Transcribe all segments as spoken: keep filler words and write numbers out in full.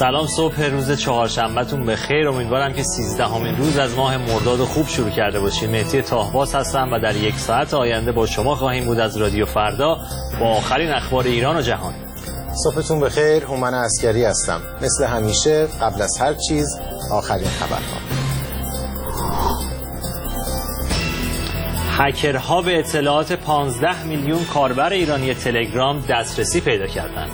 سلام، صبح روز چهارشنبهتون بخیر. امیدوارم که سیزدهمین روز از ماه مرداد خوب شروع کرده باشید. مهدی طاهباز هستم و در یک ساعت آینده با شما خواهیم بود از رادیو فردا با آخرین اخبار ایران و جهان. صبحتون بخیر. هومن عسکری هستم. مثل همیشه قبل از هر چیز آخرین خبرها. هکرها به اطلاعات پانزده میلیون کاربر ایرانی تلگرام دسترسی پیدا کردند.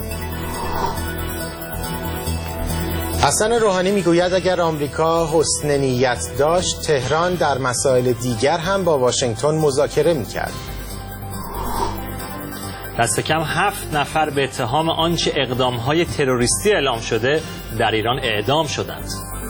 حسن روحانی میگوید اگر آمریکا حسن نیت داشت، تهران در مسائل دیگر هم با واشنگتن مذاکره میکرد. دست کم هفت نفر به اتهام آنچه اقدامهای تروریستی اعلام شده در ایران اعدام شدند.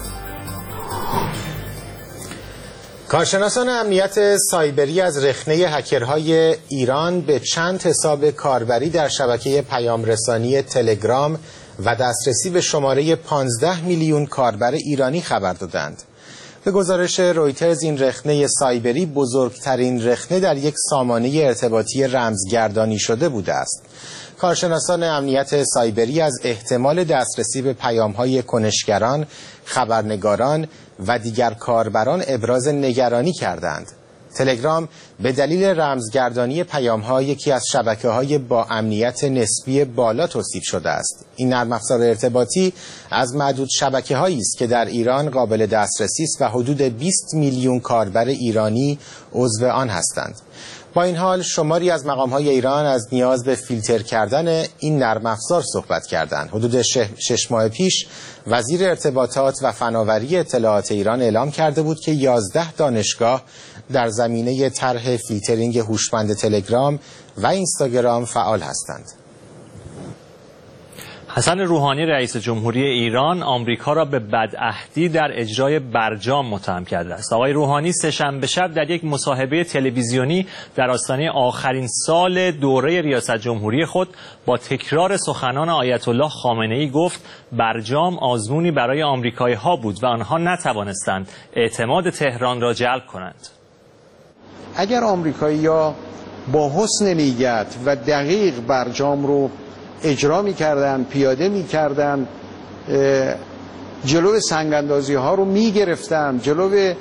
کارشناسان امنیت سایبری از رخنه هکرهای ایران به چند حساب کاربری در شبکه پیام رسانی تلگرام و دسترسی به شماره پانزده میلیون کاربر ایرانی خبر دادند. به گزارش رویترز این رخنه سایبری بزرگترین رخنه در یک سامانه ارتباطی رمزگردانی شده بوده است. کارشناسان امنیت سایبری از احتمال دسترسی به پیام‌های کنشگران، خبرنگاران و دیگر کاربران ابراز نگرانی کردند. تلگرام به دلیل رمزگردانی پیام‌ها یکی از شبکه‌های با امنیت نسبی بالا توصیف شده است. این نرم افزار ارتباطی از معدود شبکه‌هایی است که در ایران قابل دسترسی است و حدود بیست میلیون کاربر ایرانی عضو آن هستند. با این حال شماری از مقام‌های ایران از نیاز به فیلتر کردن این نرم افزار صحبت کردند. حدود شش ماه پیش وزیر ارتباطات و فناوری اطلاعات ایران اعلام کرده بود که یازده دانشگاه در زمینه طرح فیلترینگ هوشمند تلگرام و اینستاگرام فعال هستند. حسن روحانی رئیس جمهوری ایران آمریکا را به بدعهدی در اجرای برجام متهم کرده است. آقای روحانی سه‌شنبه شب در یک مصاحبه تلویزیونی در آستانه آخرین سال دوره ریاست جمهوری خود با تکرار سخنان آیت الله خامنه‌ای گفت برجام آزمونی برای آمریکایی‌ها بود و آنها نتوانستند اعتماد تهران را جلب کنند. اگر آمریکایی‌ها با حسن نیت و دقیق برجام رو اجرا می‌کردن، پیاده می‌کردن، جلو سنگ‌اندازی ها رو می‌گرفتن، جلو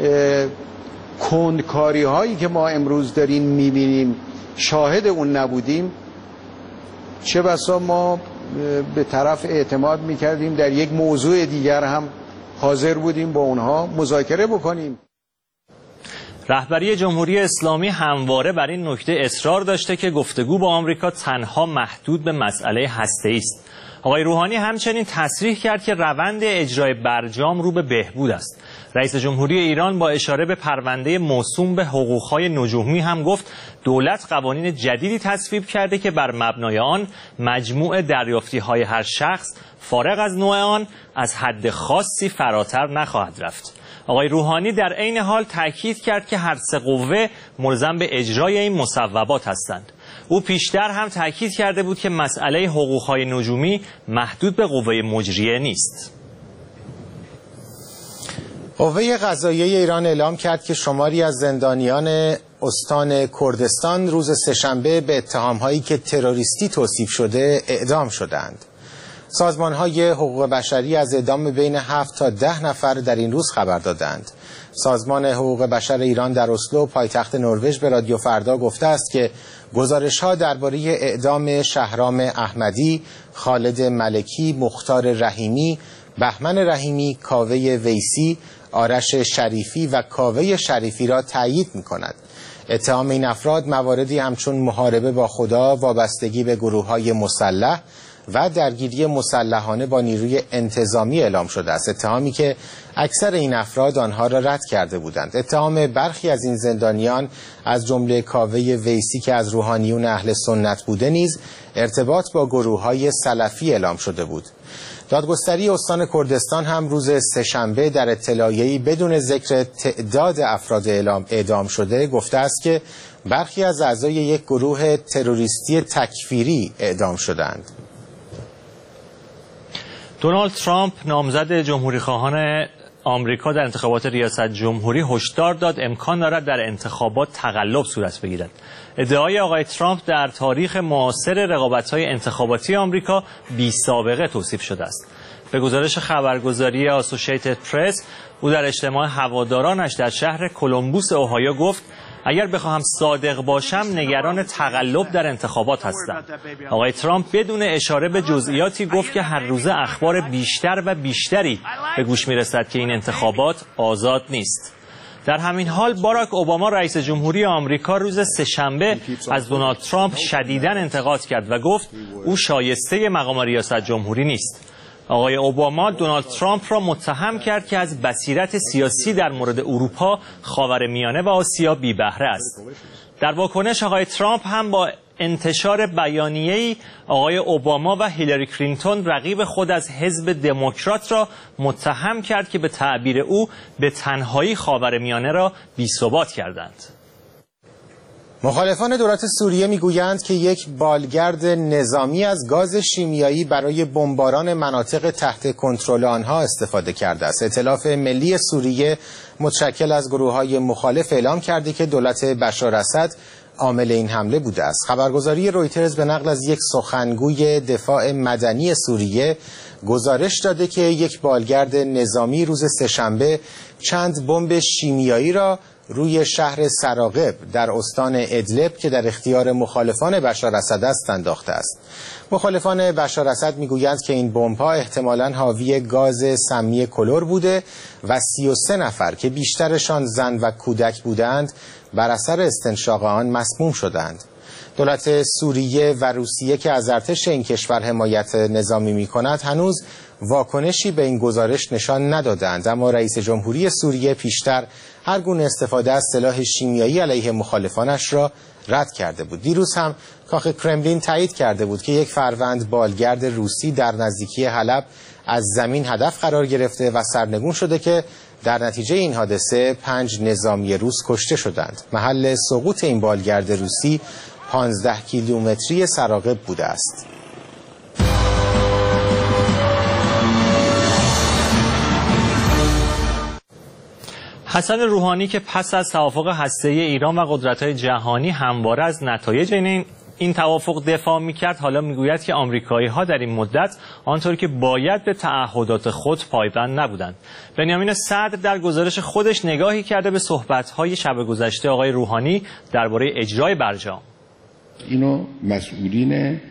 کندکاری هایی که ما امروز داریم می‌بینیم شاهد اون نبودیم، چه بسا ما به طرف اعتماد می‌کردیم در یک موضوع دیگر هم حاضر بودیم با اونها مذاکره بکنیم. رهبری جمهوری اسلامی همواره بر این نکته اصرار داشته که گفتگو با آمریکا تنها محدود به مسئله هسته‌ای است. آقای روحانی همچنین تصریح کرد که روند اجرای برجام رو به بهبود است. رئیس جمهوری ایران با اشاره به پرونده موسوم به حقوق‌های نجومی هم گفت دولت قوانین جدیدی تصویب کرده که بر مبنای آن مجموع دریافتی‌های هر شخص فارغ از نوع آن از حد خاصی فراتر نخواهد رفت. آقای روحانی در عین حال تاکید کرد که هر سه قوه ملزم به اجرای این مصوبات هستند. او پیشتر هم تاکید کرده بود که مسئله حقوق‌های نجومی محدود به قوه مجریه نیست. قوه قضاییه ایران اعلام کرد که شماری از زندانیان استان کردستان روز سه‌شنبه به اتهام‌هایی که تروریستی توصیف شده اعدام شدند. سازمان‌های حقوق بشری از اعدام بین هفت تا ده نفر در این روز خبر دادند. سازمان حقوق بشر ایران در اسلو پایتخت نروژ به رادیو فردا گفته است که گزارش‌ها درباره اعدام شهرام احمدی، خالد ملکی، مختار رحیمی، بهمن رحیمی، کاوه ویسی، آرش شریفی و کاوه شریفی را تایید می‌کند. اتهام این افراد مواردی همچون محاربه با خدا، وابستگی به گروه‌های مسلح و درگیری مسلحانه با نیروی انتظامی اعلام شده است. اتهامی که اکثر این افراد آنها را رد کرده بودند. اتهام برخی از این زندانیان از جمله کاوه ویسی که از روحانیون اهل سنت بوده نیز ارتباط با گروه‌های سلفی اعلام شده بود. دادگستری استان کردستان هم روز سه‌شنبه در اطلاعیه‌ای بدون ذکر تعداد افراد اعلام اعدام شده گفته است که برخی از اعضای یک گروه تروریستی تکفیری اعدام شدند. دونالد ترامپ نامزد جمهوری‌خواهان آمریکا در انتخابات ریاست جمهوری هشدار داد امکان دارد در انتخابات تقلب صورت بگیرد. ادعای آقای ترامپ در تاریخ معاصر رقابت‌های انتخاباتی آمریکا بی سابقه توصیف شده است. به گزارش خبرگزاری آسوشیتد پرس، او در اجتماع هوادارانش در شهر کلمبوس اوهایو گفت اگر بخواهم صادق باشم نگران تقلب در انتخابات هستم. آقای ترامپ بدون اشاره به جزئیاتی گفت که هر روزه اخبار بیشتر و بیشتری به گوش میرسد که این انتخابات آزاد نیست. در همین حال باراک اوباما رئیس جمهوری آمریکا روز سه‌شنبه از دونالد ترامپ شدیداً انتقاد کرد و گفت او شایسته مقام ریاست جمهوری نیست. آقای اوباما دونالد ترامپ را متهم کرد که از بصیرت سیاسی در مورد اروپا، خاورمیانه و آسیا بی بهره است. در واکنش آقای ترامپ هم با انتشار بیانیه‌ای آقای اوباما و هیلاری کلینتون رقیب خود از حزب دموکرات را متهم کرد که به تعبیر او به تنهایی خاورمیانه را بی‌ثبات کردند. مخالفان دولت سوریه میگویند که یک بالگرد نظامی از گاز شیمیایی برای بمباران مناطق تحت کنترل آنها استفاده کرده است. ائتلاف ملی سوریه متشکل از گروه‌های مخالف اعلام کرده که دولت بشار اسد عامل این حمله بوده است. خبرگزاری رویترز به نقل از یک سخنگوی دفاع مدنی سوریه گزارش داده که یک بالگرد نظامی روز سه‌شنبه چند بمب شیمیایی را روی شهر سراقب در استان ادلب که در اختیار مخالفان بشار اسد است انداخته است. مخالفان بشار اسد میگویند که این بمب‌ها احتمالاً حاوی گاز سمی کلور بوده و سی و سه نفر که بیشترشان زن و کودک بودند بر اثر استنشاق آن مسموم شدند. دولت سوریه و روسیه که از ارتش این کشور حمایت نظامی می‌کند هنوز واکنشی به این گزارش نشان ندادند، اما رئیس جمهوری سوریه پیشتر هر گونه استفاده از سلاح شیمیایی علیه مخالفانش را رد کرده بود. دیروز هم کاخ کرملین تایید کرده بود که یک فروند بالگرد روسی در نزدیکی حلب از زمین هدف قرار گرفته و سرنگون شده که در نتیجه این حادثه پنج نظامی روس کشته شدند. محل سقوط این بالگرد روسی پانزده کیلومتری سراقب بوده است. حسن روحانی که پس از توافق هسته‌ای ایران و قدرت‌های جهانی همواره از نتایج این این توافق دفاع می‌کرد، حالا می‌گوید که آمریکایی‌ها در این مدت آنطور که باید به تعهدات خود پایبند نبودند. بنیامین صدر در گزارش خودش نگاهی کرده به صحبت‌های شب گذشته آقای روحانی درباره اجرای برجام. اینو مسئولین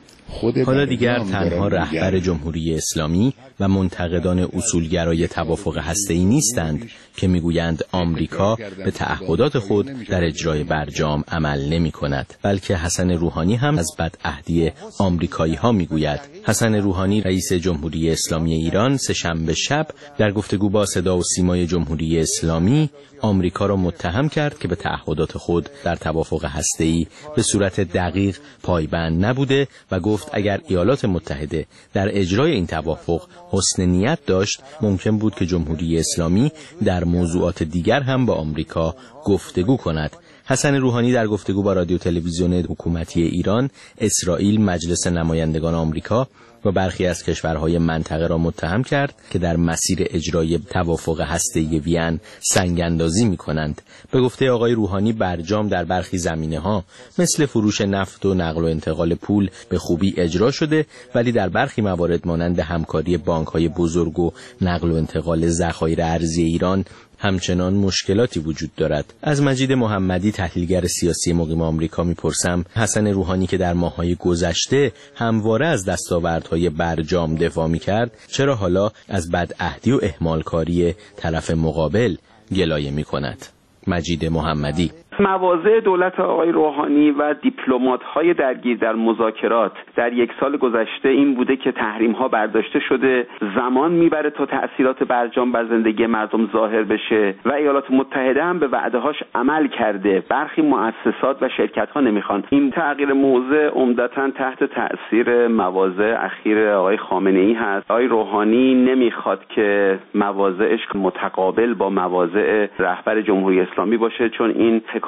حالا دیگر تنها رهبر جمهوری اسلامی و منتقدان اصولگرای توافق هسته‌ای نیستند که میگویند آمریکا به تعهدات خود در اجرای برجام عمل نمی کند، بلکه حسن روحانی هم از بدعهدی آمریکایی ها میگوید. حسن روحانی رئیس جمهوری اسلامی ایران سه‌شنبه شب در گفتگو با صدا و سیمای جمهوری اسلامی آمریکا را متهم کرد که به تعهدات خود در توافق هسته‌ای به صورت دقیق پایبند نبوده و گفت اگر ایالات متحده در اجرای این توافق حسن نیت داشت ممکن بود که جمهوری اسلامی در موضوعات دیگر هم با آمریکا گفتگو کند. حسن روحانی در گفتگو با رادیو تلویزیون حکومتی ایران، اسرائیل، مجلس نمایندگان آمریکا و برخی از کشورهای منطقه را متهم کرد که در مسیر اجرای توافق هسته‌ای وین سنگ‌اندازی می‌کنند. به گفته آقای روحانی برجام در برخی زمینه‌ها مثل فروش نفت و نقل و انتقال پول به خوبی اجرا شده، ولی در برخی موارد مانند همکاری بانک‌های بزرگ و نقل و انتقال ذخایر ارزی ایران همچنان مشکلاتی وجود دارد. از مجید محمدی تحلیلگر سیاسی مقیم آمریکا میپرسم حسن روحانی که در ماه‌های گذشته همواره از دستاوردهای برجام دفاع میکرد چرا حالا از بدعهدی و اهمالکاری طرف مقابل گلایه میکند؟ مجید محمدی: مواضع دولت آقای روحانی و دیپلمات‌های درگیر در مذاکرات در یک سال گذشته این بوده که تحریم‌ها برداشته شده، زمان میبره تا تأثیرات برجام بر زندگی مردم ظاهر بشه و ایالات متحده هم به وعده‌هاش عمل کرده. برخی مؤسسات و شرکت‌ها نمیخوان. این تغییر موضع عمدتاً تحت تأثیر مواضع اخیر آقای خامنه‌ای هست. آقای روحانی نمیخواد که مواضعش متقابل با مواضع رهبر جمهوری اسلامی باشه، چون این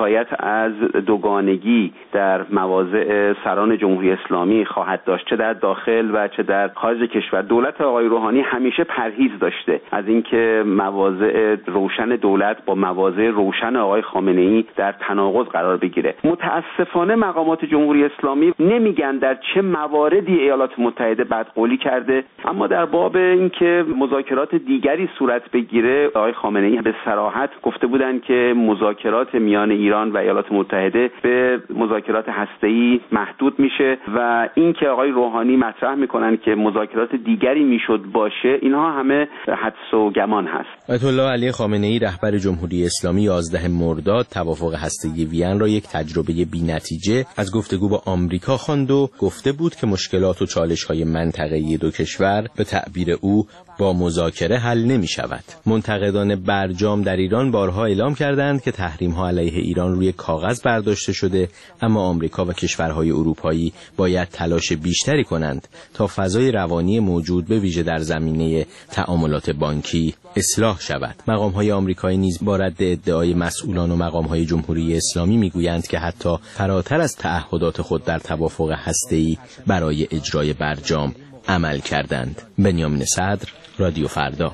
حکایت از دوگانگی در مواضع سران جمهوری اسلامی خواهد داشت، چه در داخل و چه در خارج کشور. دولت آقای روحانی همیشه پرهیز داشته از اینکه مواضع روشن دولت با مواضع روشن آقای خامنه‌ای در تناقض قرار بگیره. متاسفانه مقامات جمهوری اسلامی نمیگن در چه مواردی ایالات متحده بدقولی کرده، اما در باب اینکه مذاکرات دیگری صورت بگیره آقای خامنه‌ای به صراحت گفته بودند که مذاکرات میان ایران و ایالات متحده به مذاکرات هسته‌ای محدود میشه و اینکه آقای روحانی مطرح میکنن که مذاکرات دیگری میشد باشه، اینها همه حدس و گمان هست. آیت الله علی خامنه‌ای رهبر جمهوری اسلامی یازده مرداد توافق هسته‌ای وین را یک تجربه بی‌نتیجه از گفتگو با آمریکا خواند و گفته بود که مشکلات و چالش‌های منطقه‌ای دو کشور به تعبیر او با مذاکره حل نمی‌شود. منتقدان برجام در ایران بارها اعلام کردند که تحریم‌ها علیه ایران روی کاغذ برداشته شده، اما آمریکا و کشورهای اروپایی باید تلاش بیشتری کنند تا فضای روانی موجود به ویژه در زمینه تعاملات بانکی اصلاح شود. مقام‌های آمریکایی نیز با رد ادعای مسئولان و مقام‌های جمهوری اسلامی می‌گویند که حتی فراتر از تعهدات خود در توافق هسته‌ای برای اجرای برجام عمل کردند. بنیامین صدر، رادیو فردا.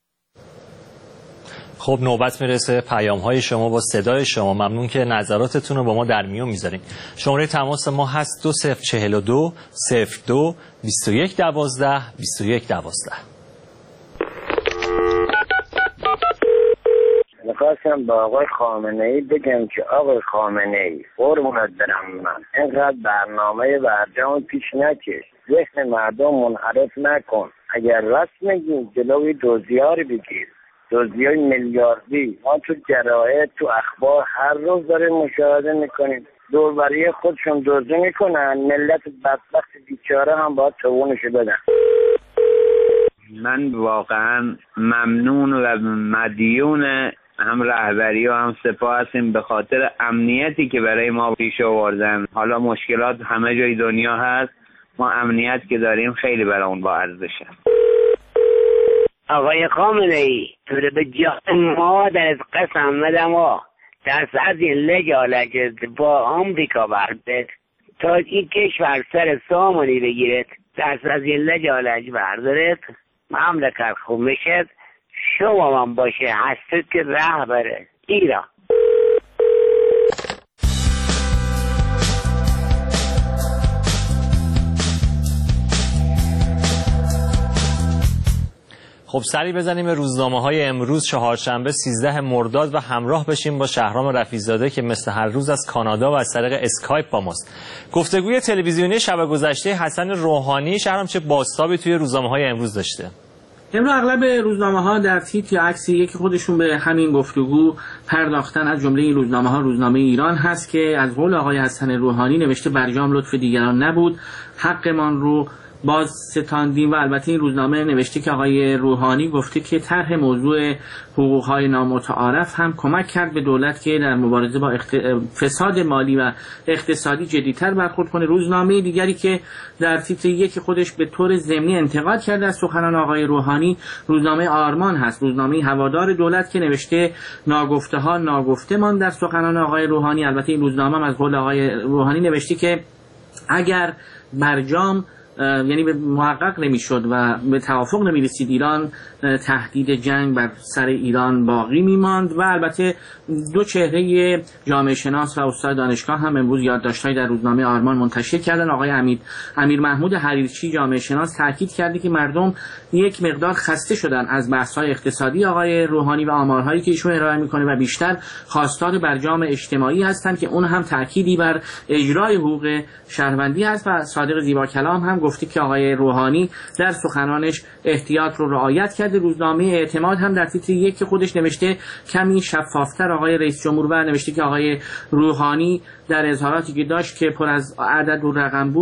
خب نوبت میرسه پیام های شما با صدای شما. ممنون که نظراتتون رو با ما در میون میذارین. شماره تماس ما هست دو صفر چهل و دو صفر دو بیست و یک دوازده بیست و یک دوازده. میخواستم با آقای خامنه‌ای بگم که آقای خامنه‌ای قربونت برم من اینقدر برنامه برجام پیش نکش، ذهن مردم منحرف نکن. اگر راست میگی جلوی دوزی‌ها رو بگیر، دوزی‌های میلیاردی. ما تو جراید تو اخبار هر روز داریم مشاهده میکنیم، دوربری خودشون دوزی میکنن، ملت بدبخت بیچاره هم باید توونشو بدن. من واقعا ممنون و مدیون هم رهبری و هم سپاه هستیم به خاطر امنیتی که برای ما پیش آوردن. حالا مشکلات همه جای دنیا هست، ما امنیت که داریم خیلی برای اون با ارزش است. آقای خامنه‌ای تو رو به جان مادرت قسم بدم و دست از این لجالت با آمریکا بردت تا این کشور سر سامانی بگیرد، دست از این لجالت بردارد، مملکت خوب میشد، شما من باشه هستید که رهبره ایران. خب سری بزنیم به روزنامه‌های امروز چهارشنبه سیزده مرداد و همراه بشیم با شهرام رفیع‌زاده که مثل هر روز از کانادا و از طریق اسکایپ با ماست. گفتگوی تلویزیونی شب گذشته حسن روحانی، شهرام چه بازتابی توی روزنامه‌های امروز داشته؟ امروز اغلب روزنامه‌ها در تیتر یا عکسی یکی خودشون به همین گفتگو پرداختن. از جمله این روزنامه‌ها روزنامه ایران هست که از قول آقای حسن روحانی نوشته برجام لطف دیگران نبود، حقمان رو باز ستاندیم. و البته این روزنامه نوشته که آقای روحانی گفته که طرح موضوع حقوق‌های نامتعارف هم کمک کرد به دولت که در مبارزه با اخت... فساد مالی و اقتصادی جدی‌تر برخورد کنه. روزنامه دیگری که در تیتر یک خودش به طور ضمنی انتقاد کرده از سخنان آقای روحانی روزنامه آرمان هست، روزنامه هوادار دولت که نوشته ناگفته‌ها ناگفته مان در سخنان آقای روحانی. البته این روزنامه هم از قول آقای روحانی نوشته که اگر برجام یعنی به محقق نمیشد و به توافق نمیرسید، ایران تهدید جنگ بر سر ایران باقی میماند. و البته دو چهره جامعه شناس و استاد دانشگاه هم امروز یادداشت‌هایی در روزنامه آرمان منتشر کردن. آقای امیر امیر محمود حریرچی جامعه شناس تاکید کرده که مردم یک مقدار خسته شدن از بحث‌های اقتصادی آقای روحانی و آمارهایی که ایشون ارائه میکنه و بیشتر خواستار برجام اجتماعی هستند که اون هم تأکیدی بر اجرای حقوق شهروندی هست. و صادق زیبا کلام هم گفته که آقای روحانی در سخنانش احتیاط رو رعایت کرده. روزنامه اعتماد هم در تیتر یک که خودش نوشته کمی شفافتر آقای رئیس جمهور و نوشته که آقای روحانی در اظهاراتی که داشت که پر از عدد و رقم بود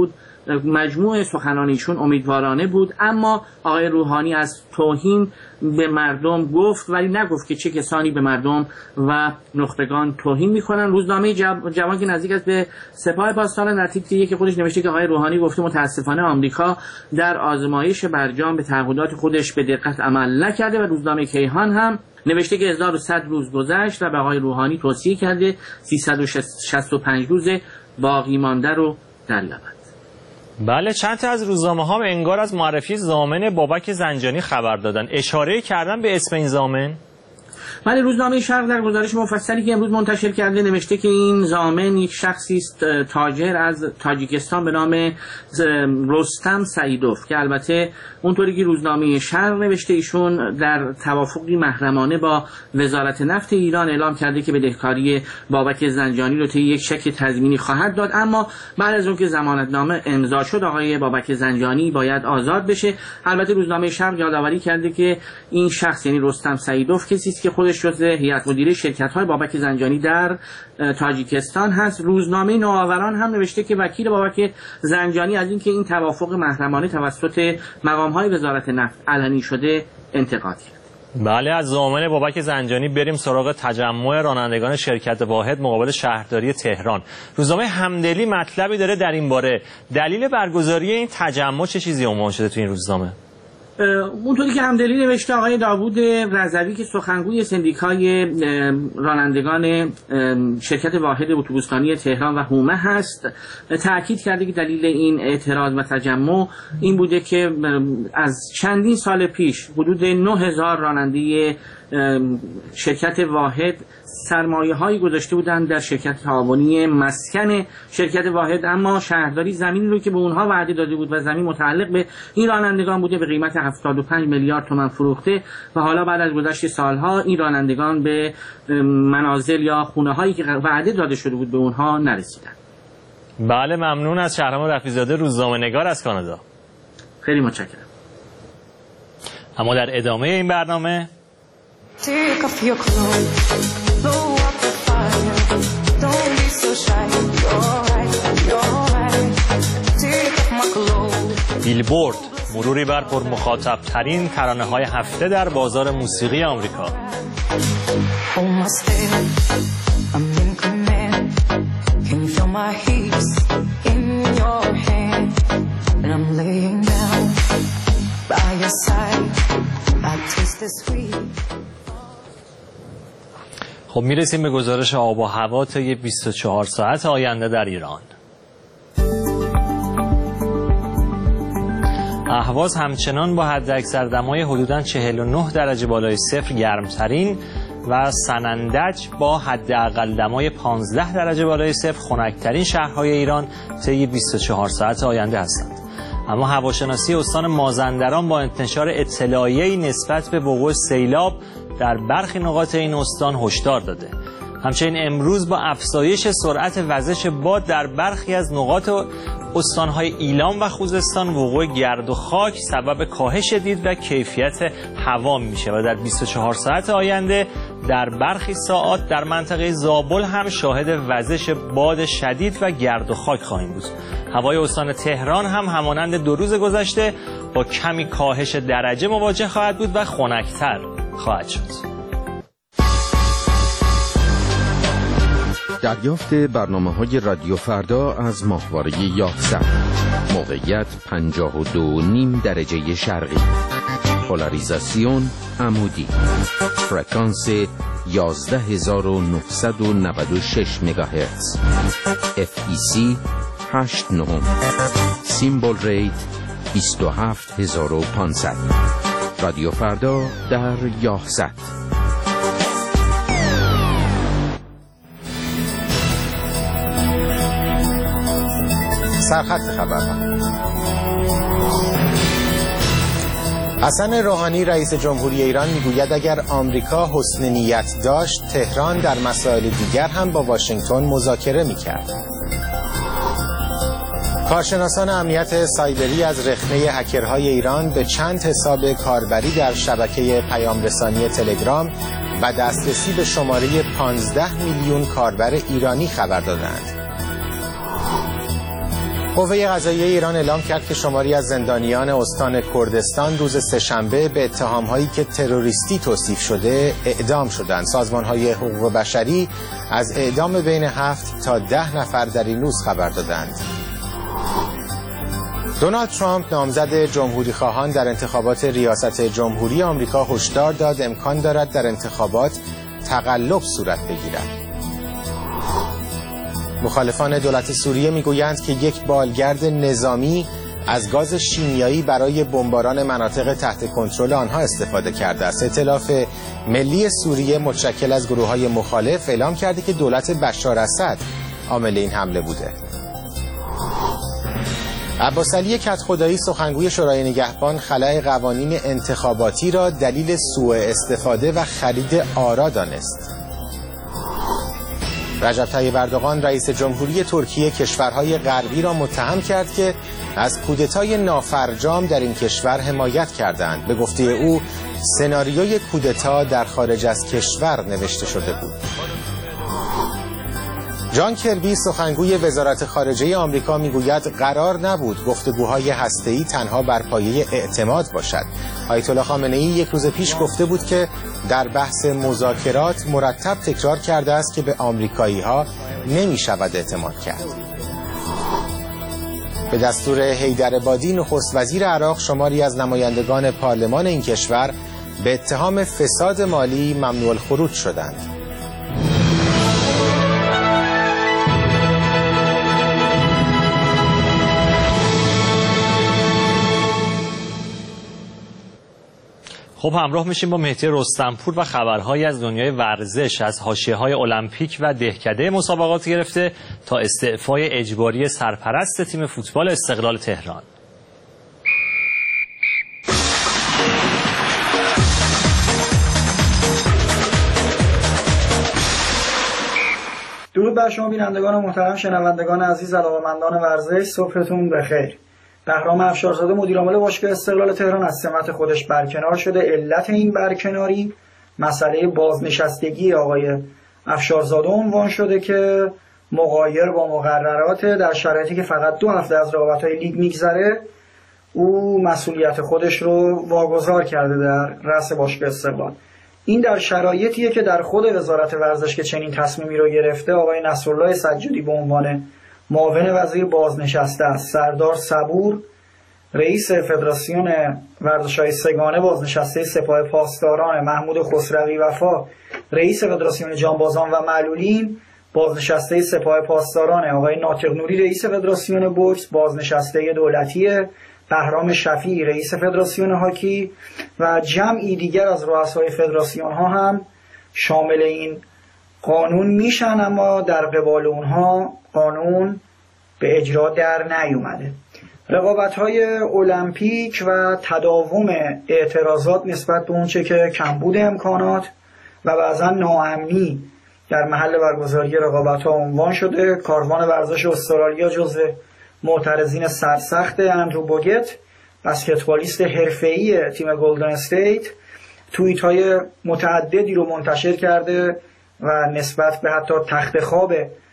مجموع سخنان ایشون امیدوارانه بود، اما آقای روحانی از توهین به مردم گفت، ولی نگفت که چه کسانی به مردم و نخبگان توهین میکنن. روزنامه جوان که نزدیک است به سپاه پاسداران در تیتر یک خودش نوشته که آقای روحانی گفته متاسفانه آمریکا در آزمایش برجام به تعهدات خودش به دقت عمل نکرده، و روزنامه کیهان هم نوشته که هزار و صد روز گذشت و به آقای روحانی توصیه کرده سیصد و شصت و پنج روز باقی مانده رو دریابد. بله، چند تا از روزنامه‌ها انگار از معرفی ضامن بابک زنجانی خبر دادن. اشاره کردن به اسم این ضامن؟ ولی روزنامه شرق در گزارش مفصلی که امروز منتشر کرده نوشته که این ضامن یک شخصی است تاجر از تاجیکستان به نام رستم سعیدوف، که البته اونطوری که روزنامه شرق نوشته ایشون در توافقی محرمانه با وزارت نفت ایران اعلام کرده که بدهکاری بابک زنجانی رو طی یک چک تضمینی خواهد داد، اما بعد از اون که ضمانتنامه امضا شد آقای بابک زنجانی باید آزاد بشه. البته روزنامه شرق یادآوری کرده که این شخص یعنی رستم سعیدوف کسی است که خودش جزء هیئت مدیره شرکت‌های بابک زنجانی در تاجیکستان هست. روزنامه نوآوران هم نوشته که وکیل بابک زنجانی از اینکه این توافق محرمانه توسط مقام‌های وزارت نفت علنی شده انتقاد کرد. بله، از ضامن بابک زنجانی بریم سراغ تجمع رانندگان شرکت واحد مقابل شهرداری تهران. روزنامه همدلی مطلبی داره در این باره. دلیل برگزاری این تجمع چه چیزی عنوان شده تو این روزنامه؟ اونطوری که همدلی نوشته آقای داوود رضوی که سخنگوی سندیکای رانندگان شرکت واحد اتوبوسرانی تهران و هومه هست، تأکید کرده که دلیل این اعتراض و تجمع این بوده که از چندین سال پیش حدود نه هزار راننده شرکت واحد سرمایه هایی گذاشته بودند در شرکت تعاونی مسکن شرکت واحد، اما شهرداری زمینی رو که به اونها وعده داده بود و زمین متعلق به این رانندگان بوده به قیمت هفتاد و پنج میلیارد تومان فروخته، و حالا بعد از گذشت سالها این رانندگان به منازل یا خونه هایی که وعده داده شده بود به اونها نرسیدن. بله، ممنون از شهرام رفیع‌زاده روزنامه‌نگار از کانادا. خیلی متشکرم. اما در ادامه این برنامه Take off your clothes, blow up the fire, don't be so shy, you're right, you're right, take off my clothes. بیلبورد، مروری بر پر مخاطب ترین ترانه های هفته در بازار موسیقی آمریکا. Hold my step, I'm in command, can you feel my hips in your hand, and I'm laying down by your side, I taste the sweet. خب میرسیم به گزارش آب و هوا طی بیست و چهار ساعت آینده در ایران. اهواز همچنان با حداکثر دمای حدوداً چهل و نه درجه بالای صفر گرمترین و سنندج با حداقل دمای پانزده درجه بالای صفر خنکترین شهرهای ایران طی بیست و چهار ساعت آینده هستند. اما هواشناسی استان مازندران با انتشار اطلاعیه‌ای نسبت به وقوع سیلاب در برخی نقاط این استان هشدار داده. همچنین امروز با افزایش سرعت وزش باد در برخی از نقاط استان‌های ایلام و خوزستان وقوع گرد و خاک سبب کاهش دید و کیفیت هوا میشه و در بیست و چهار ساعت آینده در برخی ساعات در منطقه زابل هم شاهد وزش باد شدید و گرد و خاک خواهیم بود. هوای استان تهران هم همانند دو روز گذشته با کمی کاهش درجه مواجه خواهد بود و خنک‌تر خواهد شد. دریافت برنامه‌های رادیو فردا از ماهواره یاهصد. موقعیت پنجاه و دو و نیم درجه شرقی. پولاریزاسیون عمودی. فرکانس یازده هزار و نهصد و نود و شش مگاهرتز. اف ای سی هشت نه. سیمبل ریت بیست و هفت هزار و پانصد. رادیو فردا در یاهصد. سرخط خبرها. حسن روحانی رئیس جمهوری ایران میگوید اگر آمریکا حسن نیت داشت تهران در مسائل دیگر هم با واشنگتن مذاکره میکرد. کارشناسان امنیت سایبری از رخنه هکرهای ایران به چند حساب کاربری در شبکه پیامرسانی تلگرام و دسترسی به شماره پانزده میلیون کاربر ایرانی خبر دادند. قوه قضاییه ایران اعلام کرد که شماری از زندانیان استان کردستان روز سه‌شنبه به اتهام‌هایی که تروریستی توصیف شده اعدام شدند. سازمان‌های حقوق بشری از اعدام بین هفت تا ده نفر در این روز خبر دادند. دونالد ترامپ نامزد جمهوری خواهان در انتخابات ریاست جمهوری آمریکا هشدار داد امکان دارد در انتخابات تقلب صورت بگیرد. مخالفان دولت سوریه میگویند که یک بالگرد نظامی از گاز شیمیایی برای بمباران مناطق تحت کنترل آنها استفاده کرده است. ائتلاف ملی سوریه متشکل از گروه‌های مخالف اعلام کرده که دولت بشار اسد عامل این حمله بوده. عباسعلی کدخدایی سخنگوی شورای نگهبان خلأ قوانین انتخاباتی را دلیل سوء استفاده و خرید آرا دانست. رجب طیب اردوغان رئیس جمهوری ترکیه کشورهای غربی را متهم کرد که از کودتای نافرجام در این کشور حمایت کردند. به گفته او سناریوی کودتا در خارج از کشور نوشته شده بود. جان کربی سخنگوی وزارت خارجه آمریکا میگوید قرار نبود گفتگوهای هسته‌ای تنها بر پایه اعتماد باشد. آیت الله خامنه‌ای یک روز پیش گفته بود که در بحث مذاکرات مرتب تکرار کرده است که به آمریکایی‌ها نمی‌شود اعتماد کرد. به دستور حیدرآبادی نخست وزیر عراق شماری از نمایندگان پارلمان این کشور به اتهام فساد مالی ممنوع الخروج شدند. خب همراه میشیم با مهدی رستمپور و خبرهایی از دنیای ورزش، از حاشیه‌های المپیک و دهکده مسابقات گرفته تا استعفای اجباری سرپرست تیم فوتبال استقلال تهران. درود بر شما بینندگان محترم، شنوندگان عزیز، علاقه‌مندان ورزش، صبحتون بخیر. بهرام افشارزاده مدیرعامل باشگاه استقلال تهران از سمت خودش برکنار شده. علت این برکناری مسئله بازنشستگی آقای افشارزاده عنوان شده که مغایر با مقررات در شرایطی که فقط دو هفته از رقابت‌های لیگ میگذره او مسئولیت خودش رو واگذار کرده در رأس باشگاه استقلال. این در شرایطیه که در خود وزارت ورزش که چنین تصمیمی رو گرفته آقای نصرالله سجادی به عنوان معاون وزیر بازنشسته است. سردار صبور رئیس فدراسیون ورزش‌های سگانه بازنشسته سپاه پاسداران، محمود خسروی وفا رئیس فدراسیون جانبازان و معلولین بازنشسته سپاه پاسداران، آقای ناطق نوری رئیس فدراسیون بوکس بازنشسته دولتی، بهرام شفیعی رئیس فدراسیون هاکی و جمعی دیگر از رؤسای فدراسیون ها هم شامل این قانون میشن، اما در قبال اونها قانون به اجرا در نیومده. رقابت‌های المپیک و تداوم اعتراضات نسبت به اونچه که کمبود امکانات و بعضا ناامنی در محل برگزاری رقابت‌ها عنوان شده. کاروان ورزش استرالیا جزو معترضین سرسخت اندرو بوگت، بسکتبالیست حرفه‌ای تیم گلدن استیت، توییت‌های متعددی رو منتشر کرده و نسبت به حتی تخت خواب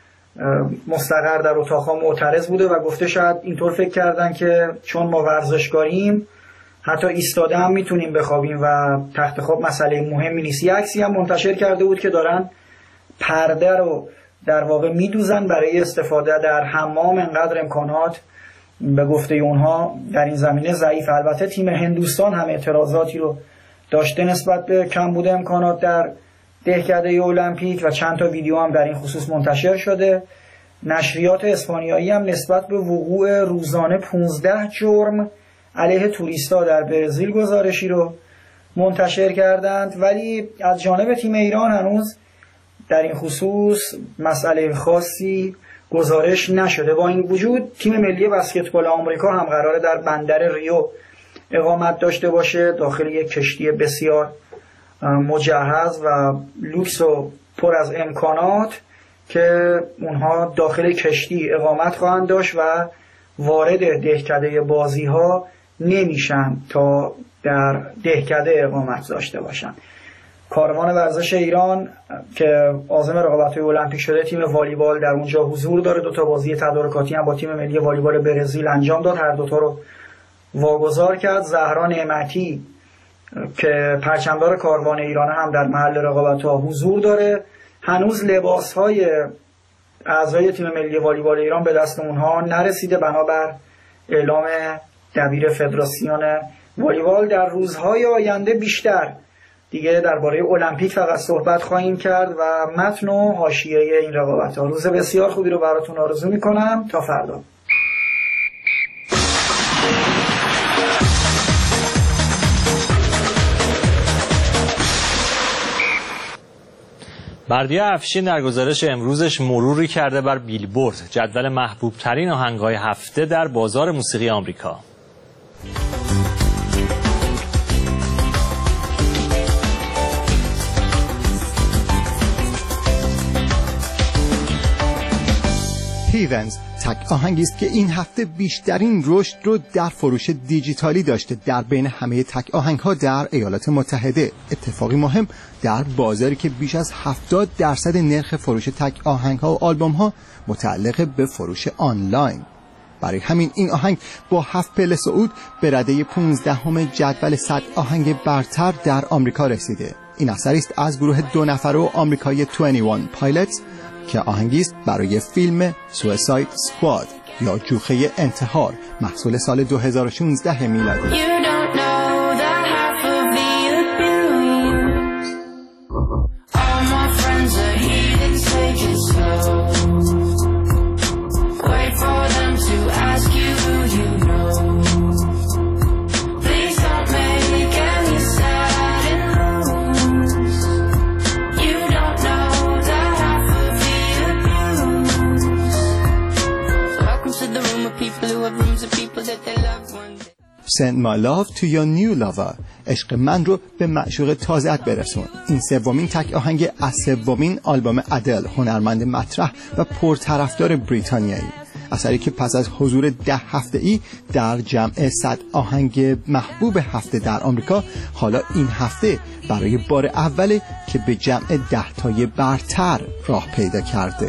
مستقر در اتاق‌ها معترض بوده و گفته شاید اینطور فکر کردن که چون ما ورزشکاریم حتی ایستاده هم میتونیم بخوابیم و تخت خواب مسئله مهمی نیست. یه عکسی هم منتشر کرده بود که دارن پرده رو در واقع میدوزن برای استفاده در حمام. انقدر امکانات به گفته اونها در این زمینه ضعیف. البته تیم هندوستان هم اعتراضاتی رو داشته نسبت به کمبود امکانات در دهکده المپیک و چند تا ویدیو هم در این خصوص منتشر شده. نشریات اسپانیایی هم نسبت به وقوع روزانه پانزده جرم علیه توریستا در برزیل گزارشی رو منتشر کردند، ولی از جانب تیم ایران هنوز در این خصوص مسئله خاصی گزارش نشده. با این وجود تیم ملی بسکتبال آمریکا هم قراره در بندر ریو اقامت داشته باشه داخل یک کشتی بسیار مجهز و لوکس و پر از امکانات که اونها داخل کشتی اقامت خواهند داشت و وارد دهکده بازی ها نمیشن تا در دهکده اقامت داشته باشن. کاروان ورزش ایران که عازم رقابت‌های المپیک شده، تیم والیبال در اونجا حضور داره. دو تا بازی تدارکاتی هم با تیم ملی والیبال برزیل انجام داد، هر دو تا رو واگذار کرد. زهرا نعمتی که پرچمدار کاروان ایران هم در محل رقابت‌ها حضور داره. هنوز لباس‌های اعضای تیم ملی والیبال ایران به دست اونها نرسیده، بنابر اعلام دبیر فدراسیون والیبال. در روزهای آینده بیشتر دیگه درباره المپیک فقط صحبت خواهیم کرد و متن و حاشیه این رقابت‌ها. روز بسیار خوبی رو براتون آرزو می‌کنم. تا فردا. بردیا افشین در گزارش امروزش مروری کرده بر بیلبورد، جدول محبوب ترین آهنگ‌های هفته در بازار موسیقی آمریکا. هیونز تک آهنگی است که این هفته بیشترین رشد رو در فروش دیجیتالی داشته در بین همه تک آهنگ‌ها در ایالات متحده. اتفاقی مهم در بازاری که بیش از هفتاد درصد نرخ فروش تک آهنگ‌ها و آلبوم‌ها متعلق به فروش آنلاین. برای همین این آهنگ با هفت پله صعود به رده پانزدهم جدول صد آهنگ برتر در آمریکا رسیده. این اثری است از گروه دو نفره و آمریکایی بیست و یک پایلتس که آهنگی است برای فیلم سویساید سکواد یا جوخه انتحار، محصول سال دو هزار و شانزده میلادی. Send my love to your new lover. عشق من رو به معشوق تازه‌ات برسون. این سومین تک آهنگ از سومین آلبوم ادل، هنرمند مطرح و پرطرفدار بریتانیایی. اثری که پس از حضور ده هفته‌ای در جمع صد آهنگ محبوب هفته در آمریکا، حالا این هفته برای بار اوله که به جمع ده تای برتر راه پیدا کرده.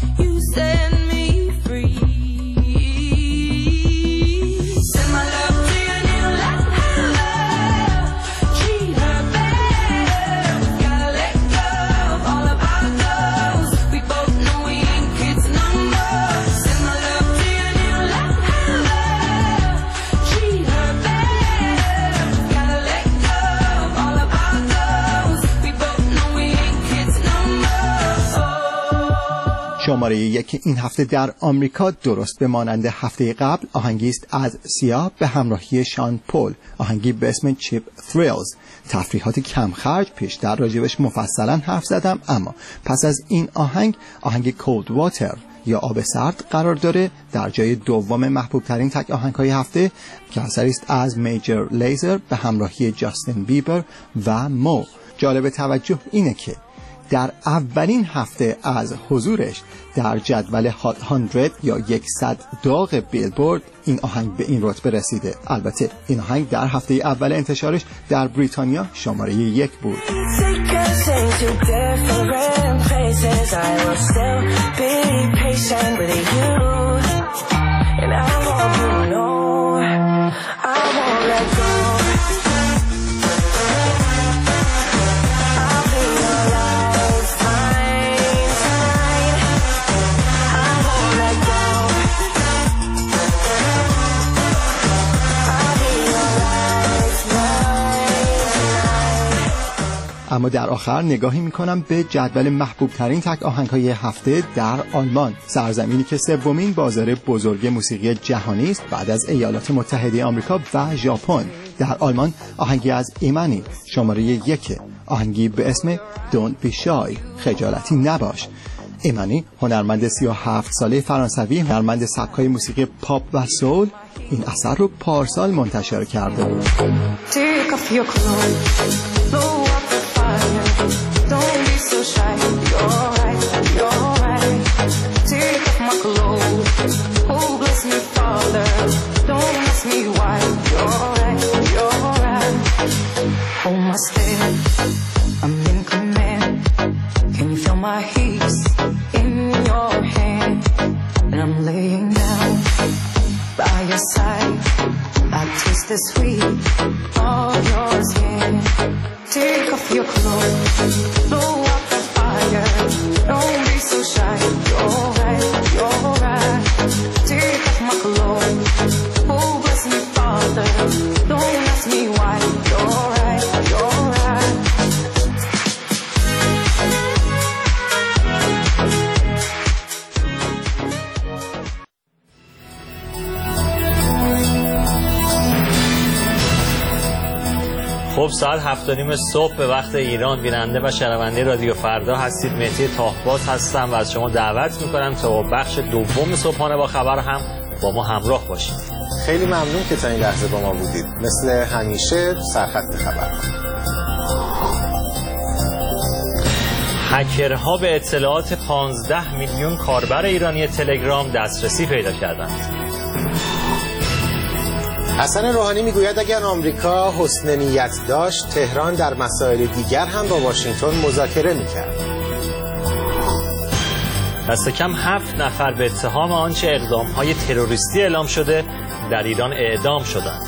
شماره یک این هفته در آمریکا درست به مانند هفته قبل آهنگی است از سیا به همراهی شان پول، آهنگی به اسم چیپ تھریلز. تفریحات کم خرج، پیشتر راجبش مفصلا حرف زدم، اما پس از این آهنگ آهنگ کولد واتر یا آب سرد قرار داره در جای دوم محبوب ترین تک آهنگ های هفته که اثری است از میجر لیزر به همراهی جاستین بیبر و مو. جالب توجه اینه که در اولین هفته از حضورش در جدول هات صد یا صد داغ بیلبورد این آهنگ به این رتبه رسیده. البته این آهنگ در هفته اول انتشارش در بریتانیا شماره یک بود. اما در آخر نگاهی میکنم به جدول محبوب ترین تک آهنگ های هفته در آلمان، سرزمینی که سومین بازار بزرگ موسیقی جهانی است بعد از ایالات متحده آمریکا و ژاپن. در آلمان آهنگی از ایمانی شماره یک، آهنگی به اسم Don't be shy، خجالتی نباش. ایمانی هنرمند سی و هفت ساله فرانسوی، هنرمند سبک‌های موسیقی پاپ و سول، این اثر رو پارسال منتشر کرده بود. Don't be so shy, you're right, you're right. Take off my clothes, oh bless me Father. Don't ask me why, you're right, you're right. Oh my step, I'm in I'm laying down by your side. I taste the sweet of your skin. Take off your clothes, blow up the fire. Don't be so shy. You're right, you're right. Take off my clothes. Oh, bless me, Father. Don't ask me why. You're right, you're right. خب ساعت هفت و نیم صبح به وقت ایران بیننده و شنونده رادیو فردا هستید. مهدی تاهباز هستم و از شما دعوت میکنم تا با بخش دوم صبحانه با خبر هم با ما همراه باشید. خیلی ممنون که تا این لحظه با ما بودید. مثل همیشه سرخط خبر. هکرها به اطلاعات پانزده میلیون کاربر ایرانی تلگرام دسترسی پیدا کردند. حسن روحانی میگوید اگر آمریکا حسن نیت داشت تهران در مسائل دیگر هم با واشنگتن مذاکره میکرد. دست کم هفت نفر به اتهام آنچه اقدامهای تروریستی اعلام شده در ایران اعدام شدند.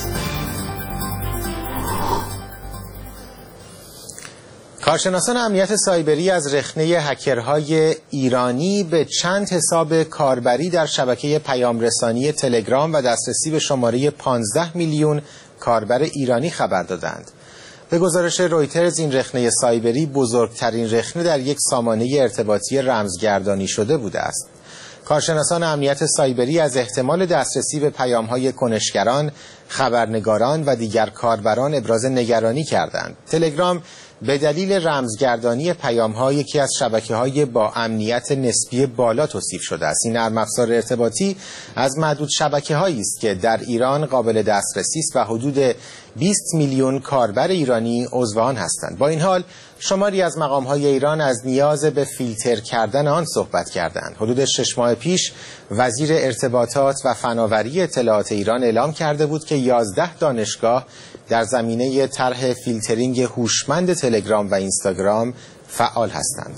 کارشناسان امنیت سایبری از رخنه هکرهای ایرانی به چند حساب کاربری در شبکه پیامرسانی تلگرام و دسترسی به شماره پانزده میلیون کاربر ایرانی خبر دادند. به گزارش رویترز این رخنه سایبری بزرگترین رخنه در یک سامانه ارتباطی رمزگردانی شده بوده است. کارشناسان امنیت سایبری از احتمال دسترسی به پیام‌های کنشگران، خبرنگاران و دیگر کاربران ابراز نگرانی کردند. تلگرام به دلیل رمزگردانی پیام‌ها یکی از شبکه‌های با امنیت نسبی بالا توصیف شده است. این نرم افزار ارتباطی از معدود شبکه‌هایی است که در ایران قابل دسترسی است و حدود بیست میلیون کاربر ایرانی عضو آن هستند. با این حال شماری از مقام‌های ایران از نیاز به فیلتر کردن آن صحبت کردند. حدود شش ماه پیش وزیر ارتباطات و فناوری اطلاعات ایران اعلام کرده بود که یازده دانشگاه در زمینه طرح فیلترینگ هوشمند تلگرام و اینستاگرام فعال هستند.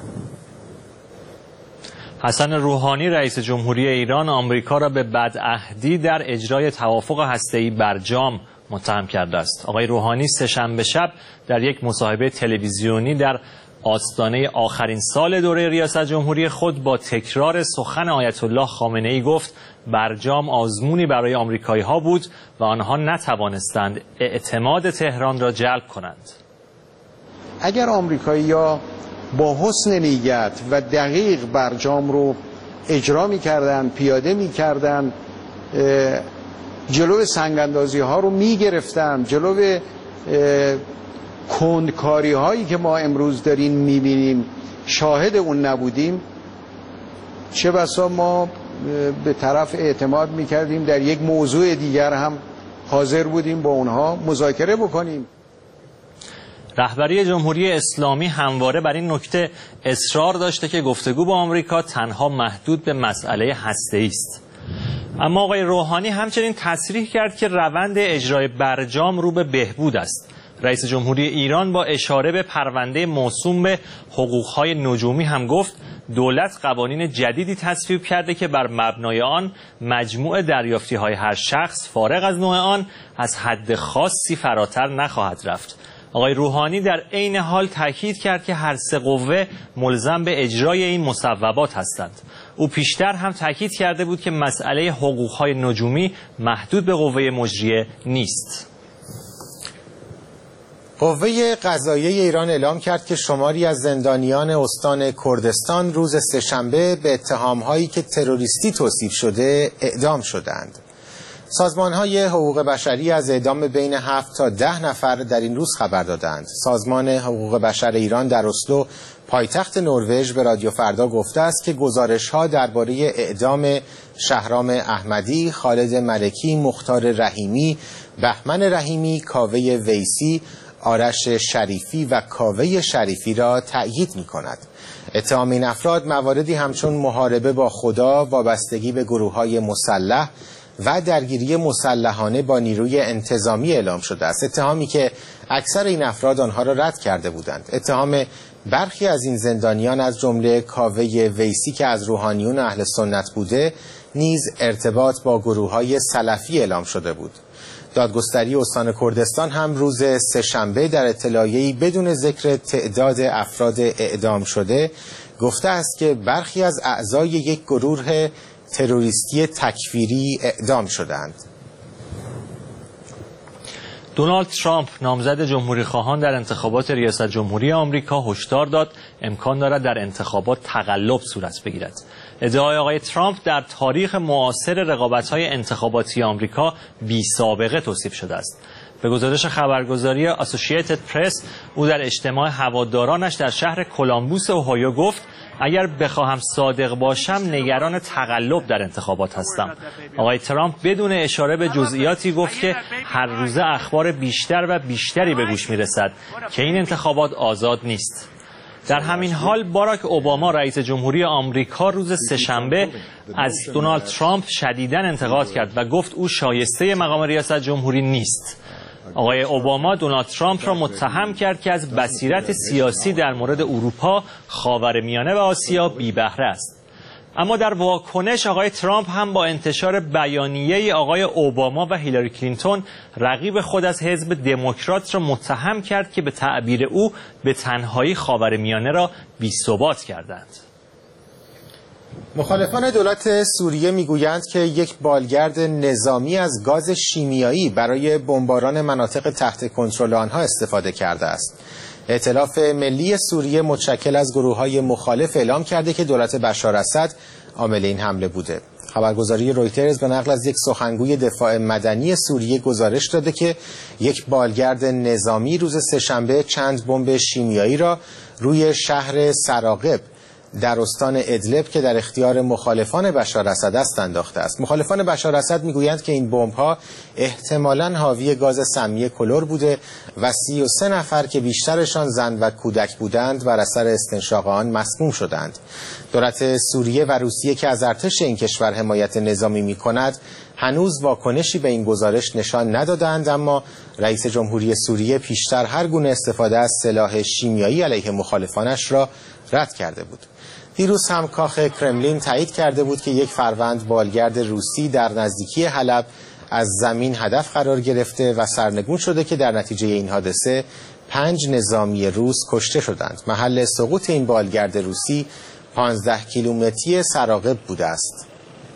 حسن روحانی رئیس جمهوری ایران آمریکا را به بدعهدی در اجرای توافق هسته‌ای برجام متهم کرده است. آقای روحانی سه‌شنبه شب در یک مصاحبه تلویزیونی در آستانه آخرین سال دوره ریاست جمهوری خود با تکرار سخن آیت الله خامنه ای گفت برجام آزمونی برای آمریکایی ها بود و آنها نتوانستند اعتماد تهران را جلب کنند. اگر آمریکایی‌ها با حسن نیت و دقیق برجام رو اجرا می‌کردند، پیاده می‌کردند، جلو سنگ‌اندازی ها رو می‌گرفتند، جلو کندکاری هایی که ما امروز داریم می‌بینیم شاهد اون نبودیم، چه بسا ما به طرف اعتماد می‌کردیم در یک موضوع دیگر هم حاضر بودیم با اونها مذاکره بکنیم. رهبری جمهوری اسلامی همواره بر این نکته اصرار داشته که گفتگو با آمریکا تنها محدود به مسئله هسته‌ای است. اما آقای روحانی همچنین تصریح کرد که روند اجرای برجام رو به بهبود است. رئیس جمهوری ایران با اشاره به پرونده موسوم به حقوق‌های نجومی هم گفت دولت قوانین جدیدی تصویب کرده که بر مبنای آن مجموع دریافتی‌های هر شخص فارغ از نوع آن از حد خاصی فراتر نخواهد رفت. آقای روحانی در عین حال تاکید کرد که هر سه قوه ملزم به اجرای این مصوبات هستند. او پیشتر هم تاکید کرده بود که مسئله حقوق‌های نجومی محدود به قوه مجریه نیست. قوه قضاییه ایران اعلام کرد که شماری از زندانیان استان کردستان روز سه‌شنبه به اتهام‌هایی که تروریستی توصیف شده اعدام شدند. سازمان‌های حقوق بشری از اعدام بین هفت تا ده نفر در این روز خبر دادند. سازمان حقوق بشر ایران در اسلو پایتخت نروژ به رادیو فردا گفته است که گزارش‌ها درباره اعدام شهرام احمدی، خالد ملکی، مختار رحیمی، بهمن رحیمی، کاوه ویسی، آرش شریفی و کاوه شریفی را تأیید می‌کند. اتهام این افراد مواردی همچون محاربه با خدا، وابستگی به گروه‌های مسلح و درگیری مسلحانه با نیروی انتظامی اعلام شده است. اتهامی که اکثر این افراد آنها را رد کرده بودند. اتهام برخی از این زندانیان از جمله کاوه ویسی که از روحانیون اهل سنت بوده نیز ارتباط با گروه‌های سلفی اعلام شده بود. دادگستری استان کردستان هم روز سه‌شنبه در اطلاعیه‌ای بدون ذکر تعداد افراد اعدام شده گفته است که برخی از اعضای یک گروه تروریستی تکفیری اعدام شدند. دونالد ترامپ نامزد جمهوری خواهان در انتخابات ریاست جمهوری آمریکا هشدار داد امکان دارد در انتخابات تقلب صورت بگیرد. ادعای آقای ترامپ در تاریخ معاصر رقابت‌های انتخاباتی آمریکا بی سابقه توصیف شده است. به گزارش خبرگزاری اسوسییتد پرس، او در اجتماع هوادارانش در شهر کلمبوس اوهایو گفت اگر بخواهم صادق باشم نگران تقلب در انتخابات هستم. آقای ترامپ بدون اشاره به جزئیاتی گفت که هر روزه اخبار بیشتر و بیشتری به گوش میرسد که این انتخابات آزاد نیست. در همین حال باراک اوباما رئیس جمهوری آمریکا روز سه‌شنبه از دونالد ترامپ شدیداً انتقاد کرد و گفت او شایسته مقام ریاست جمهوری نیست. آقای اوباما دونالد ترامپ را متهم کرد که از بصیرت سیاسی در مورد اروپا، خاورمیانه و آسیا بی بهره است. اما در واکنش آقای ترامپ هم با انتشار بیانیه آقای اوباما و هیلاری کلینتون رقیب خود از حزب دموکرات را متهم کرد که به تعبیر او به تنهایی خاورمیانه را بی‌ثبات کردند. مخالفان دولت سوریه میگویند که یک بالگرد نظامی از گاز شیمیایی برای بمباران مناطق تحت کنترل آنها استفاده کرده است. ائتلاف ملی سوریه متشکل از گروه‌های مخالف اعلام کرده که دولت بشار اسد عامل این حمله بوده. خبرگزاری رویترز به نقل از یک سخنگوی دفاع مدنی سوریه گزارش داده که یک بالگرد نظامی روز سه‌شنبه چند بمب شیمیایی را روی شهر سراقب در استان ادلب که در اختیار مخالفان بشار اسد است انداخته است. مخالفان بشار اسد میگویند که این بمب‌ها احتمالاً حاوی گاز سمی کلور بوده و سی و سه نفر که بیشترشان زن و کودک بودند بر اثر استنشاق آن مسموم شدند. دولت سوریه و روسیه که از ارتش این کشور حمایت نظامی می‌کند هنوز واکنشی به این گزارش نشان ندادند، اما رئیس جمهوری سوریه پیشتر هر گونه استفاده از سلاح شیمیایی علیه مخالفانش را رد کرده بود. دیروز هم کاخ کرملین تایید کرده بود که یک فروند بالگرد روسی در نزدیکی حلب از زمین هدف قرار گرفته و سرنگون شده که در نتیجه این حادثه پنج نظامی روس کشته شدند. محل سقوط این بالگرد روسی پانزده کیلومتری سراقب بوده است.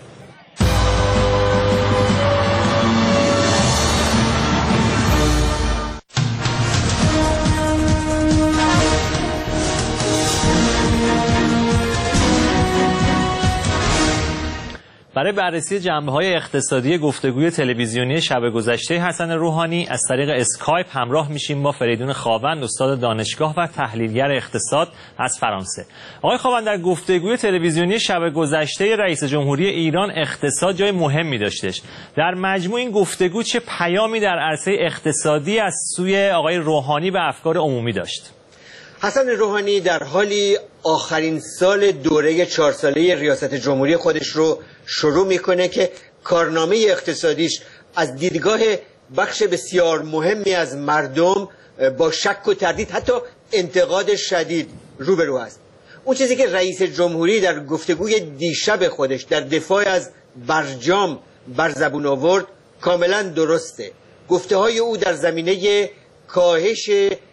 برای بررسی جنبه‌های اقتصادی گفتگوی تلویزیونی شب گذشته حسن روحانی از طریق اسکایپ همراه میشیم با فریدون خاوند، استاد دانشگاه و تحلیلگر اقتصاد از فرانسه. آقای خاوند، در گفتگوی تلویزیونی شب گذشته رئیس جمهوری ایران اقتصاد جای مهمی داشتش. در مجموع این گفتگو چه پیامی در عرصه اقتصادی از سوی آقای روحانی به افکار عمومی داشت؟ حسن روحانی در حالی آخرین سال دوره چهار ساله ریاست جمهوری خودش رو شروع میکنه که کارنامه اقتصادیش از دیدگاه بخش بسیار مهمی از مردم با شک و تردید، حتی انتقاد شدید روبرو است. اون چیزی که رئیس جمهوری در گفتگوی دیشب خودش در دفاع از برجام بر زبون آورد کاملا درسته. گفته های او در زمینه کاهش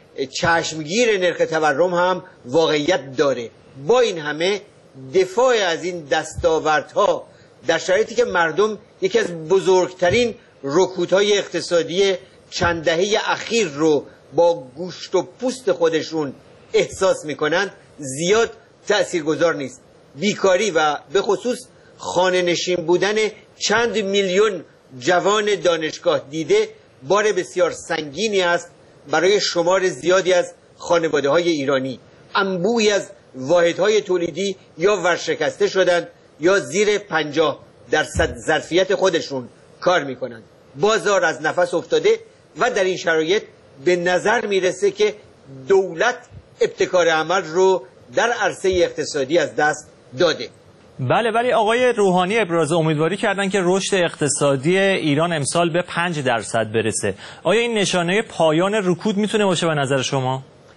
چشمگیر نرخ تورم هم واقعیت داره. با این همه دفاع از این دستاوردها در شرایطی که مردم یکی از بزرگترین رکودهای اقتصادی چند دهه اخیر رو با گوشت و پوست خودشون احساس میکنند زیاد تأثیرگذار نیست. بیکاری و به خصوص خانه نشین بودن چند میلیون جوان دانشگاه دیده بار بسیار سنگینی است برای شمار زیادی از خانواده‌های ایرانی. انبوهی از واحدهای تولیدی یا ورشکسته شدند یا زیر پنجاه درصد ظرفیت خودشون کار میکنند. بازار از نفس افتاده و در این شرایط به نظر میرسه که دولت ابتکار عمل رو در عرصه اقتصادی از دست داده. بله، ولی آقای روحانی ابراز امیدواری کردن که رشد اقتصادی ایران امسال به پنج درصد برسه. آیا این نشانه پایان رکود میتونه باشه به نظر شما؟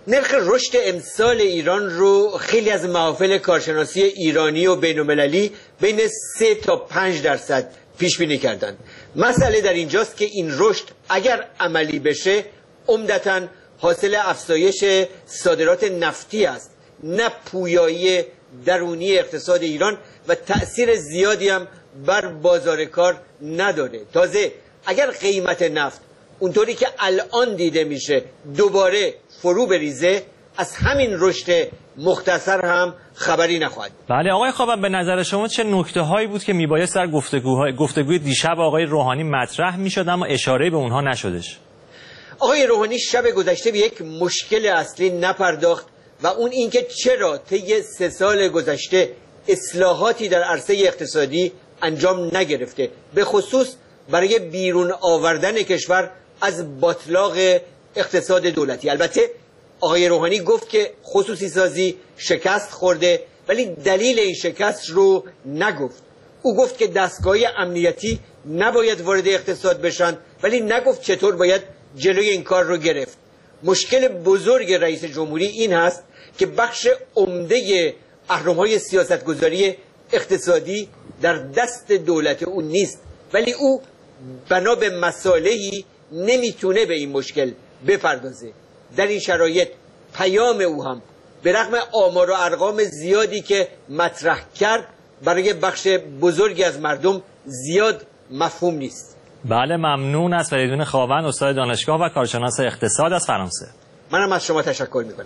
نرخ رشد امسال ایران رو خیلی از محافل کارشناسی ایرانی و بین‌المللی بین سه تا پنج درصد پیش بینی کردند. مسئله در اینجاست که این رشد اگر عملی بشه عمدتاً حاصل افزایش صادرات نفتی است، نه پویایی درونی اقتصاد ایران و تأثیر زیادی هم بر بازار کار نداره. تازه اگر قیمت نفت اونطوری که الان دیده میشه دوباره فرو بریزه، از همین رشد مختصر هم خبری نخواهد. بله آقای خاون، به نظر شما چه نکته هایی بود که میبایست در گفتگوهای گفتگوی دیشب آقای روحانی مطرح میشد اما اشاره به اونها نشدش؟ آقای روحانی شب گذشته به یک مشکل اصلی نپرداخت و اون اینکه چرا طی سه سال گذشته اصلاحاتی در عرصه اقتصادی انجام نگرفته، به خصوص برای بیرون آوردن کشور از باتلاق اقتصاد دولتی. البته آقای روحانی گفت که خصوصی سازی شکست خورده، ولی دلیل این شکست رو نگفت. او گفت که دستگاه امنیتی نباید وارد اقتصاد بشن، ولی نگفت چطور باید جلوی این کار رو گرفت. مشکل بزرگ رئیس جمهوری این هست که بخش عمده اهرم‌های سیاستگذاری اقتصادی در دست دولت او نیست، ولی او بنا به مصالحی نمیتونه به این مشکل بپردازه. در این شرایط پیام او هم به رغم آمار و ارقام زیادی که مطرح کرد برای بخش بزرگی از مردم زیاد مفهوم نیست. بله ممنون از فریدون خاوند، استاد دانشگاه و کارشناس اقتصاد از فرانسه. منم از شما تشکر میکنم.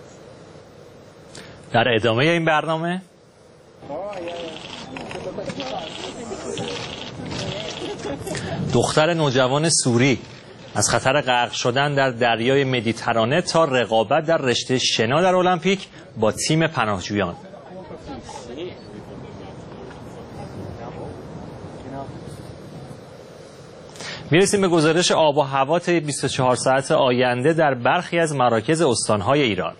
در ادامه این برنامه دختر نوجوان سوری از خطر غرق شدن در دریای مدیترانه تا رقابت در رشته شنا در المپیک با تیم پناهجویان. میرسیم به گزارش آب و هوا طی بیست و چهار ساعت آینده در برخی از مراکز استانهای ایران.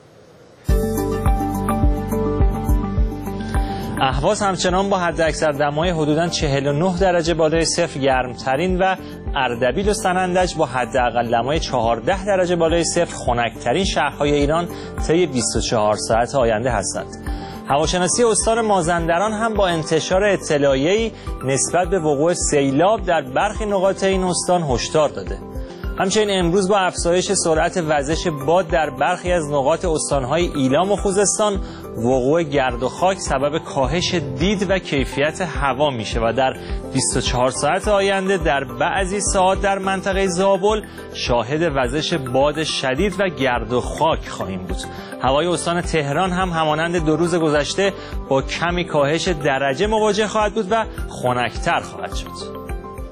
اهواز همچنان با حداکثر دمای حدوداً چهل و نه درجه بالای صفر گرمترین و اردبیل و سنندج با حداقل دمای چهارده درجه بالای صفر خنکترین شهرهای ایران طی بیست و چهار ساعت آینده هستند. هواشناسی استان مازندران هم با انتشار اطلاعیه‌ای نسبت به وقوع سیلاب در برخی نقاط این استان هشدار داده. همچنین امروز با افزایش سرعت وزش باد در برخی از نقاط استانهای ایلام و خوزستان وقوع گرد و خاک سبب کاهش دید و کیفیت هوا میشه و در بیست و چهار ساعت آینده در بعضی ساعات در منطقه زابل شاهد وزش باد شدید و گرد و خاک خواهیم بود. هوای استان تهران هم همانند دو روز گذشته با کمی کاهش درجه مواجه خواهد بود و خنک‌تر خواهد شد.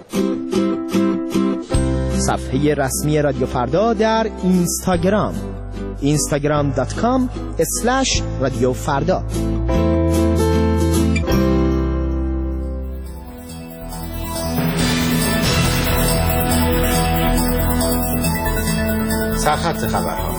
صفحه رسمی رادیو فردا در اینستاگرام اینستاگرام دات کام اسلش رادیو فردا. سرخط خبرها.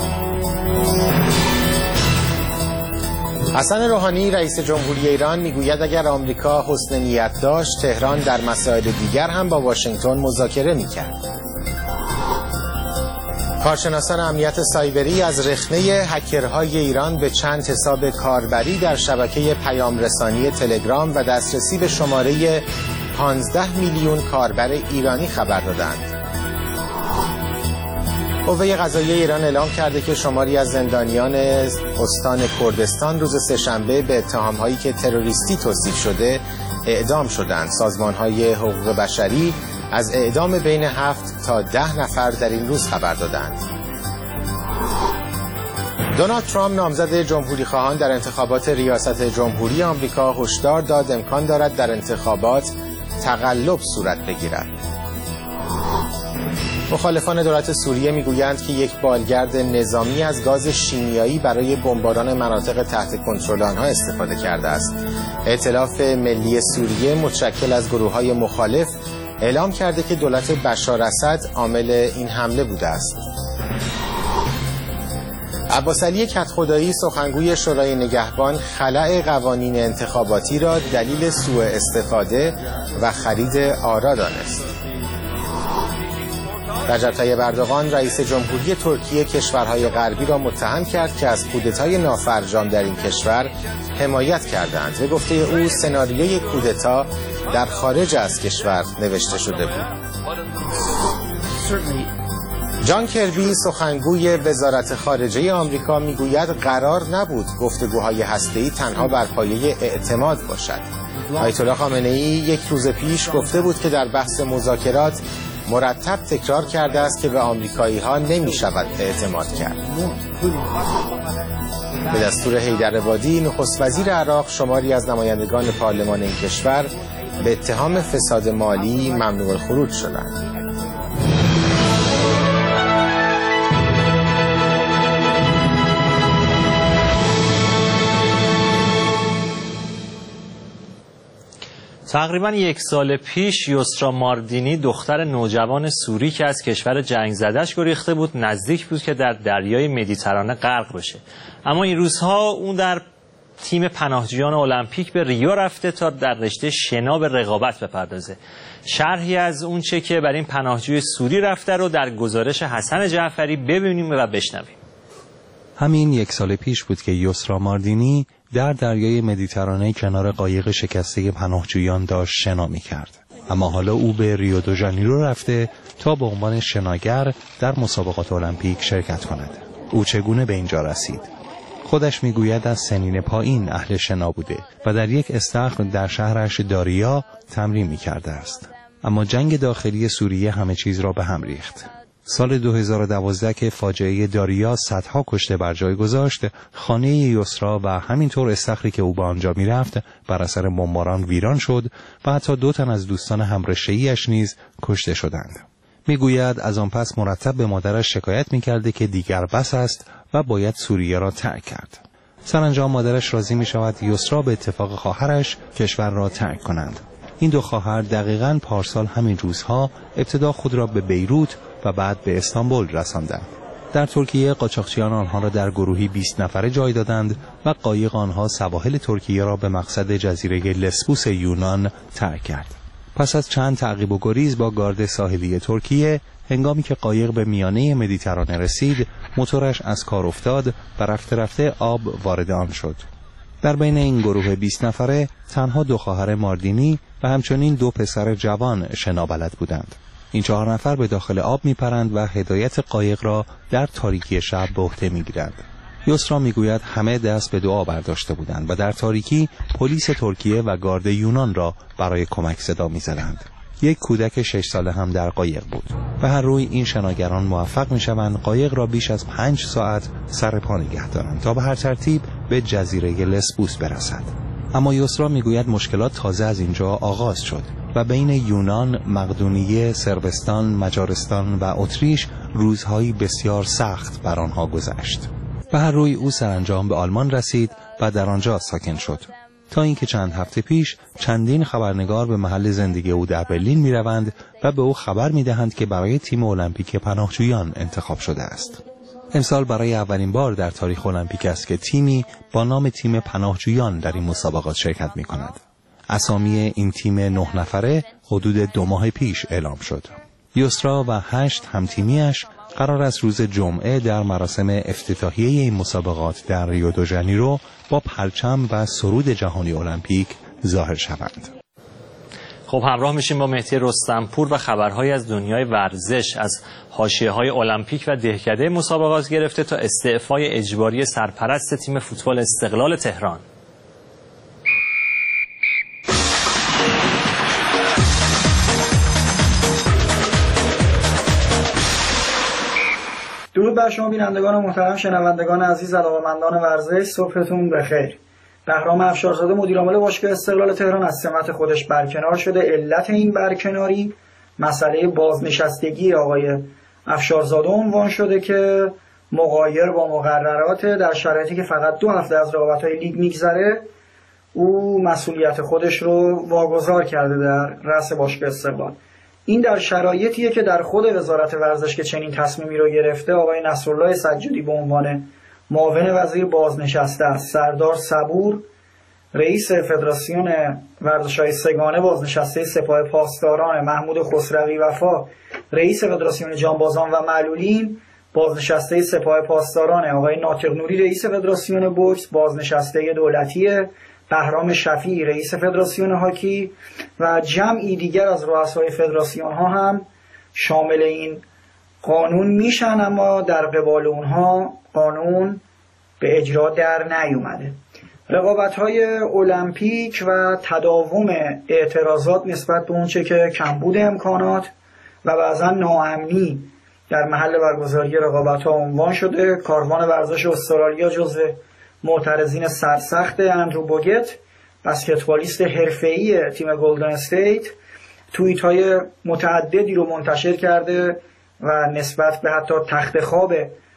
حسن روحانی رئیس جمهوری ایران میگوید اگر آمریکا حسن نیت داشت تهران در مسائل دیگر هم با واشنگتن مذاکره میکرد. کارشناسان امنیت سایبری از رخنه هکرهای ایران به چند حساب کاربری در شبکه پیام رسانی تلگرام و دسترسی به شماره پانزده میلیون کاربر ایرانی خبر دادند. قوه قضاییه ایران اعلام کرده که شماری از زندانیان استان کردستان روز سه‌شنبه به اتهام‌هایی که تروریستی توصیف شده اعدام شدند. سازمان‌های حقوق بشری از اعدام بین هفت تا ده نفر در این روز خبر دادند. دونالد ترامپ نامزد جمهوری خواهان در انتخابات ریاست جمهوری آمریکا هشدار داد امکان دارد در انتخابات تقلب صورت بگیرد. مخالفان دولت سوریه میگویند که یک بالگرد نظامی از گاز شیمیایی برای بمباران مناطق تحت کنترل آنها استفاده کرده است. ائتلاف ملی سوریه متشکل از گروه‌های مخالف اعلام کرده که دولت بشار اسد عامل این حمله بوده است. عباس علی کدخدایی سخنگوی شورای نگهبان خلأ قوانین انتخاباتی را دلیل سوء استفاده و خرید آرا دانست. رجب طیب اردوغان رئیس جمهوری ترکیه کشورهای غربی را متهم کرد که از کودتای نافرجام در این کشور حمایت کردند. به گفته او سناریوی کودتا در خارج از کشور نوشته شده بود. جان کربی سخنگوی وزارت خارجه آمریکا میگوید قرار نبود گفتگوهای هسته‌ای تنها بر پایه اعتماد باشد. آیت الله خامنه‌ای یک روز پیش گفته بود که در بحث مذاکرات مرتب تکرار کرده است که به آمریکایی‌ها نمی‌شود اعتماد کرد. به دستور حیدر عبادی نخست وزیر عراق شماری از نمایندگان پارلمان این کشور به اتهام فساد مالی ممنوع الخروج شدند. تقریبا یک سال پیش یسرا ماردینی دختر نوجوان سوری که از کشور جنگ زدش گریخته بود نزدیک بود که در دریای مدیترانه غرق بشه، اما این روزها اون در تیم پناهجویان المپیک به ریو رفته تا در رشته شنا به رقابت بپردازه. شرحی از اون چه که بر این پناهجوی سوری رفته رو در گزارش حسن جعفری ببینیم و بشنویم. همین یک سال پیش بود که یسرا ماردینی در دریای مدیترانه کنار قایق شکسته پناهجویان داشت شنا می‌کرد. اما حالا او به ریو دو ژانیرو رفته تا به عنوان شناگر در مسابقات المپیک شرکت کند. او چگونه به اینجا رسید؟ خودش میگوید از سنین پایین اهل شنا بوده و در یک استخر در شهرش داریا تمرین می‌کرده است. اما جنگ داخلی سوریه همه چیز را به هم ریخت. سال دو هزار و دوازده که فاجعه داریا صدها کشته بر جای گذاشت، خانه یسرا و همینطور استخری که او به آنجا میرفت بر اثر بمباران ویران شد و حتی دو تن از دوستان همرشته‌ایش نیز کشته شدند. میگوید از آن پس مرتب به مادرش شکایت میکرده که دیگر بس است و باید سوریه را ترک کرد. سرانجام مادرش راضی میشود یسرا به اتفاق خواهرش کشور را ترک کنند. این دو خواهر دقیقاً پارسال همین روزها ابتدا خود را به بیروت و بعد به استانبول رساندند. در ترکیه قاچاقچیان آنها را در گروهی بیست نفره جای دادند و قایق آنها سواحل ترکیه را به مقصد جزیره لسبوس یونان ترک کرد. پس از چند تعقیب و گریز با گارد ساحلی ترکیه، هنگامی که قایق به میانه مدیترانه رسید، موتورش از کار افتاد و رفته رفته آب وارد آن شد. در بین این گروه بیست نفره تنها دو خواهر ماردینی و همچنین دو پسر جوان شنا بلد بودند. این چهار نفر به داخل آب میپرند و هدایت قایق را در تاریکی شب به عهده میگیرند. یسرا میگوید همه دست به دعا برداشته بودند و در تاریکی پلیس ترکیه و گارد یونان را برای کمک صدا میزدند. یک کودک شش ساله هم در قایق بود. به هر روی این شناگران موفق میشوند قایق را بیش از پنج ساعت سر پا نگه دارند تا به هر ترتیب به جزیره لسبوس برسد. اما یسرا میگوید مشکلات تازه از اینجا آغاز شد و بین یونان، مقدونیه، صربستان، مجارستان و اتریش روزهایی بسیار سخت بر آنها گذشت. به هر روی او سرانجام به آلمان رسید و در آنجا ساکن شد، تا اینکه چند هفته پیش چندین خبرنگار به محل زندگی او در برلین می روند و به او خبر می دهند که برای تیم المپیک پناهجویان انتخاب شده است. امسال برای اولین بار در تاریخ المپیک است که تیمی با نام تیم پناهجویان در این مسابقات شرکت می کند. اسامی این تیم نه نفره حدود دو ماه پیش اعلام شد. یسرا و هشت همتیمیش قرار است روز جمعه در مراسم افتتاحیه این مسابقات در ریو دو ژانیرو با پرچم و سرود جهانی المپیک ظاهر شوند. خب همراه میشیم با مهدی رستمپور و خبرهایی از دنیای ورزش، از حاشیه‌های المپیک و دهکده مسابقات گرفته تا استعفای اجباری سرپرست تیم فوتبال استقلال تهران. درود بر شما بینندگان محترم، شنوندگان عزیز، علاقه‌مندان ورزش، صبحتون بخیر. بهرام افشارزاده مدیرعامل باشگاه استقلال تهران از سمت خودش برکنار شده. علت این برکناری مسئله بازنشستگی آقای افشارزاده عنوان شده که مغایر با مقررات در شرایطی که فقط دو هفته از رقابت‌های لیگ میگذره او مسئولیت خودش رو واگذار کرده در رأس باشگاه استقلال. این در شرایطیه که در خود وزارت ورزش که چنین تصمیمی رو گرفته آقای نصرالله سجادی به عنوان معاون وزیر بازنشسته است. سردار صبور رئیس فدراسیون ورزش‌های سگانه بازنشسته سپاه پاسداران، محمود خسروی وفا رئیس فدراسیون جانبازان و معلولین، بازنشسته سپاه پاسداران آقای ناطق نوری رئیس فدراسیون بوکس، بازنشسته دولتی بهرام شفیعی رئیس فدراسیون هاکی و جمعی دیگر از رؤسای فدراسیون ها هم شامل این قانون میشن، اما در قبال اونها قانون به اجرا در نیومده. رقابت‌های المپیک و تداوم اعتراضات نسبت به اونچه که کمبود امکانات و بعضا ناامنی در محل برگزاری رقابت‌ها عنوان شده. کاروان ورزش استرالیا جزو معترضین سرسخت اندرو بوگت، بسکتبالیست حرفه‌ای تیم گلدن استیت، توییت‌های متعددی رو منتشر کرده و نسبت به حتی تخت خواب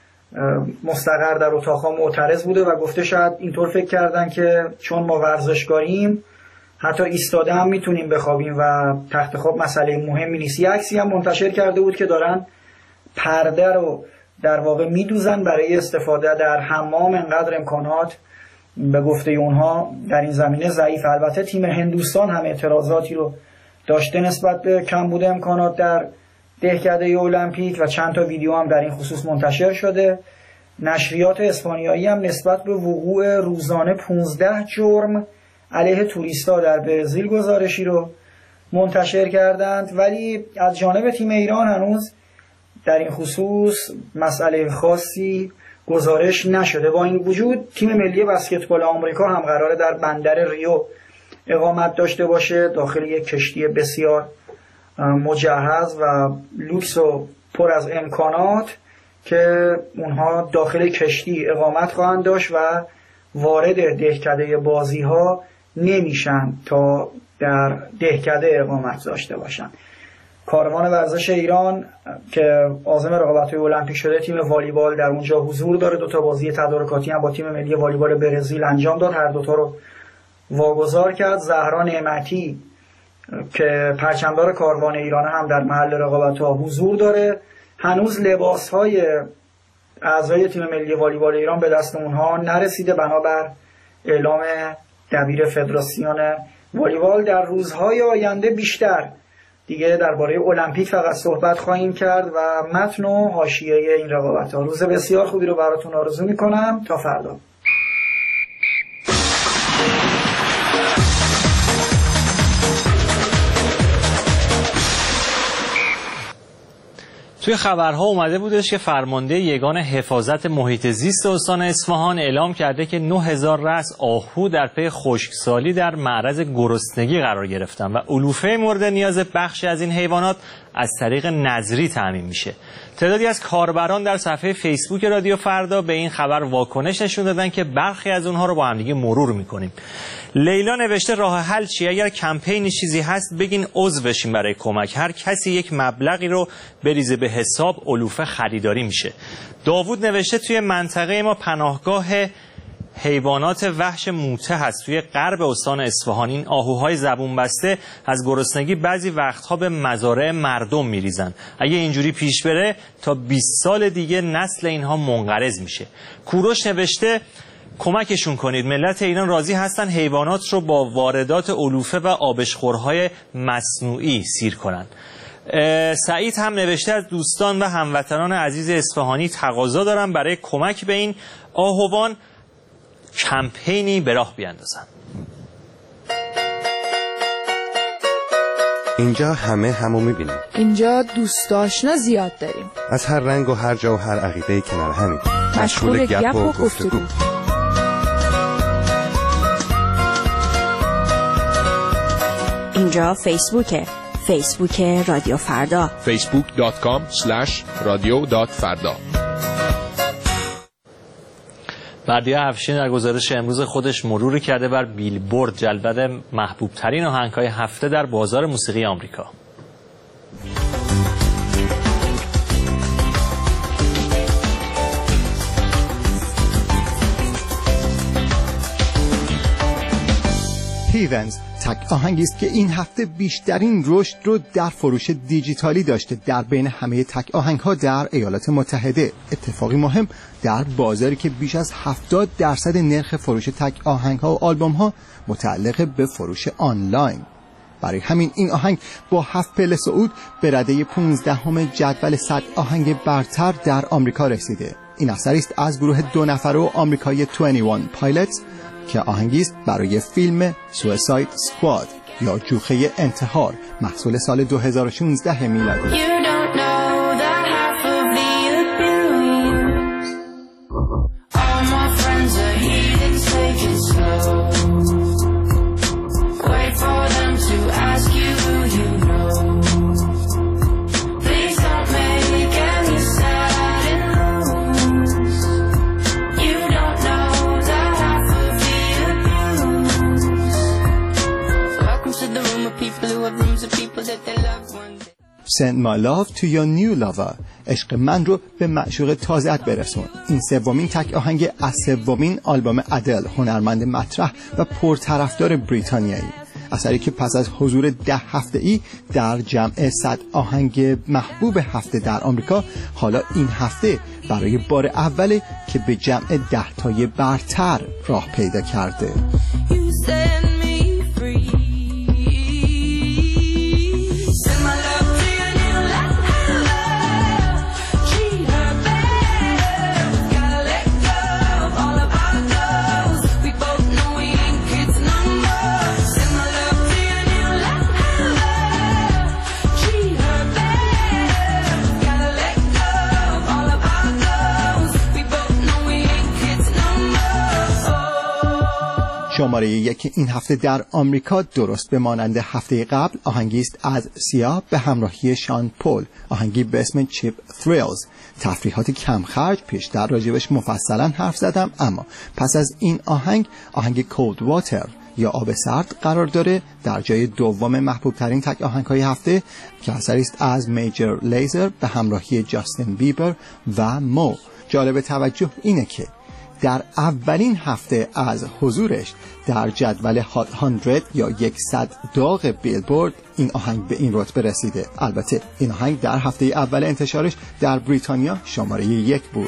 مستقر در اتاق‌ها معترض بوده و گفته شاید اینطور فکر کردن که چون ما ورزشکاریم حتی ایستاده هم میتونیم بخوابیم و تخت خواب مسئله مهمی نیست. یه عکسی هم منتشر کرده بود که دارن پرده رو در واقع میدوزن برای استفاده در حمام. انقدر امکانات به گفته اونها در این زمینه ضعیف. البته تیم هندوستان هم اعتراضاتی رو داشته نسبت به کمبود امکانات در دهکده المپیک و چند تا ویدیو هم در این خصوص منتشر شده. نشریات اسپانیایی هم نسبت به وقوع روزانه پانزده جرم علیه توریستا در برزیل گزارشی رو منتشر کردند، ولی از جانب تیم ایران هنوز در این خصوص مسئله خاصی گزارش نشده. با این وجود تیم ملی بسکتبال آمریکا هم قراره در بندر ریو اقامت داشته باشه، داخل یک کشتی بسیار مجهز و لوکس و پر از امکانات که اونها داخل کشتی اقامت خواهند داشت و وارد دهکده بازی ها نمیشن تا در دهکده اقامت داشته باشن. کاروان ورزش ایران که عازم رقابت‌های المپیک شده، تیم والیبال در اونجا حضور داره. دو تا بازی تدارکاتی هم با تیم ملی والیبال برزیل انجام داد، هر دو تا رو واگذار کرد. زهرا نعمتی که پرچمدار کاروان ایران هم در محل رقابت‌ها حضور داره. هنوز لباس‌های اعضای تیم ملی والیبال ایران به دست اونها نرسیده، بنابر اعلام دبیر فدراسیون والیبال. در روزهای آینده بیشتر دیگه درباره المپیک فقط صحبت خواهیم کرد و متن و حاشیه این رقابت‌ها. روز بسیار خوبی رو براتون آرزو می‌کنم. تا فردا. توی خبرها اومده بودش که فرمانده یگان حفاظت محیط زیست استان اصفهان اعلام کرده که نه هزار رأس آهو در پی خشکسالی در معرض گرسنگی قرار گرفتن و علوفه مورد نیاز بخشی از این حیوانات از طریق نظری تامین میشه. تعدادی از کاربران در صفحه فیسبوک رادیو فردا به این خبر واکنش نشون دادن که برخی از اونها رو با هم دیگه مرور میکنیم. لیلا نوشته راه حل چیه؟ اگر کمپینی چیزی هست بگین عضو بشین برای کمک. هر کسی یک مبلغی رو بریزه به حساب، علوفه خریداری میشه. داوود نوشته توی منطقه ما پناهگاه حیوانات وحش موته هست توی غرب استان اصفهان. این آهوهای زبون بسته از گرسنگی بعضی وقتها به مزارع مردم میریزن. اگه اینجوری پیش بره تا بیست سال دیگه نسل اینها منقرض میشه. کوروش نوشته کمکشون کنید، ملت ایران راضی هستن حیوانات رو با واردات علوفه و آبشخورهای مصنوعی سیر کنن. سعید هم نوشته از دوستان و هموطنان عزیز اصفهانی تقاضا دارن برای کمک به این آهوان کمپینی به راه بیاندازن. اینجا همه همو میبینیم. اینجا دوست آشنا زیاد داریم، از هر رنگ و هر جا و هر عقیده کنار همین، مشغول گپ و گفتگو. اینجا فیسبوکه، فیسبوک رادیو فردا، فیسبوک دات کام اسلش رادیو دات فردا. بردیا افشین در گزارش امروز خودش مروری کرده بر بیلبورد، جلوه محبوب ترین آهنگ‌های هفته در بازار موسیقی آمریکا. هیونز تک آهنگی است که این هفته بیشترین رشد رو در فروش دیجیتالی داشته در بین همه تک آهنگ‌ها در ایالات متحده. اتفاقی مهم در بازاری که بیش از هفتاد درصد نرخ فروش تک آهنگ‌ها و آلبوم‌ها متعلق به فروش آنلاین. برای همین این آهنگ با هفت پله صعود به رده پانزدهم جدول صد آهنگ برتر در آمریکا رسیده. این اثری است از گروه دو نفره و آمریکایی بیست و یک پایلتس که آهنگی است برای فیلم سویساید اسکواد یا جوخه انتحار محصول سال دو هزار و شانزده میلادی. Send my love to your new lover. عشق من رو به معشوق تازه‌ات برسون. این سومین تک آهنگ از سومین آلبوم ادل، هنرمند مطرح و پرطرفدار بریتانیایی. اثری که پس از حضور ده هفته‌ای در جمع صد آهنگ محبوب هفته در آمریکا، حالا این هفته برای بار اوله که به جمع ده تای برتر راه پیدا کرده. شماره یک این هفته در آمریکا درست به مانند هفته قبل آهنگی است از سیا به همراهی شان پول، آهنگی به اسم چیپ تھریلز. تفریحات کم خرج پیشتر راجبش مفصلا حرف زدم، اما پس از این آهنگ آهنگ کولد واتر یا آب سرد قرار داره در جای دوم محبوب ترین تک آهنگ های هفته که اثری است از میجر لیزر به همراهی جاستین بیبر و مو. جالب توجه اینه که در اولین هفته از حضورش در جدول هات صد یا صد داغ بیلبورد این آهنگ به این رتبه رسیده. البته این آهنگ در هفته اول انتشارش در بریتانیا شماره یک بود.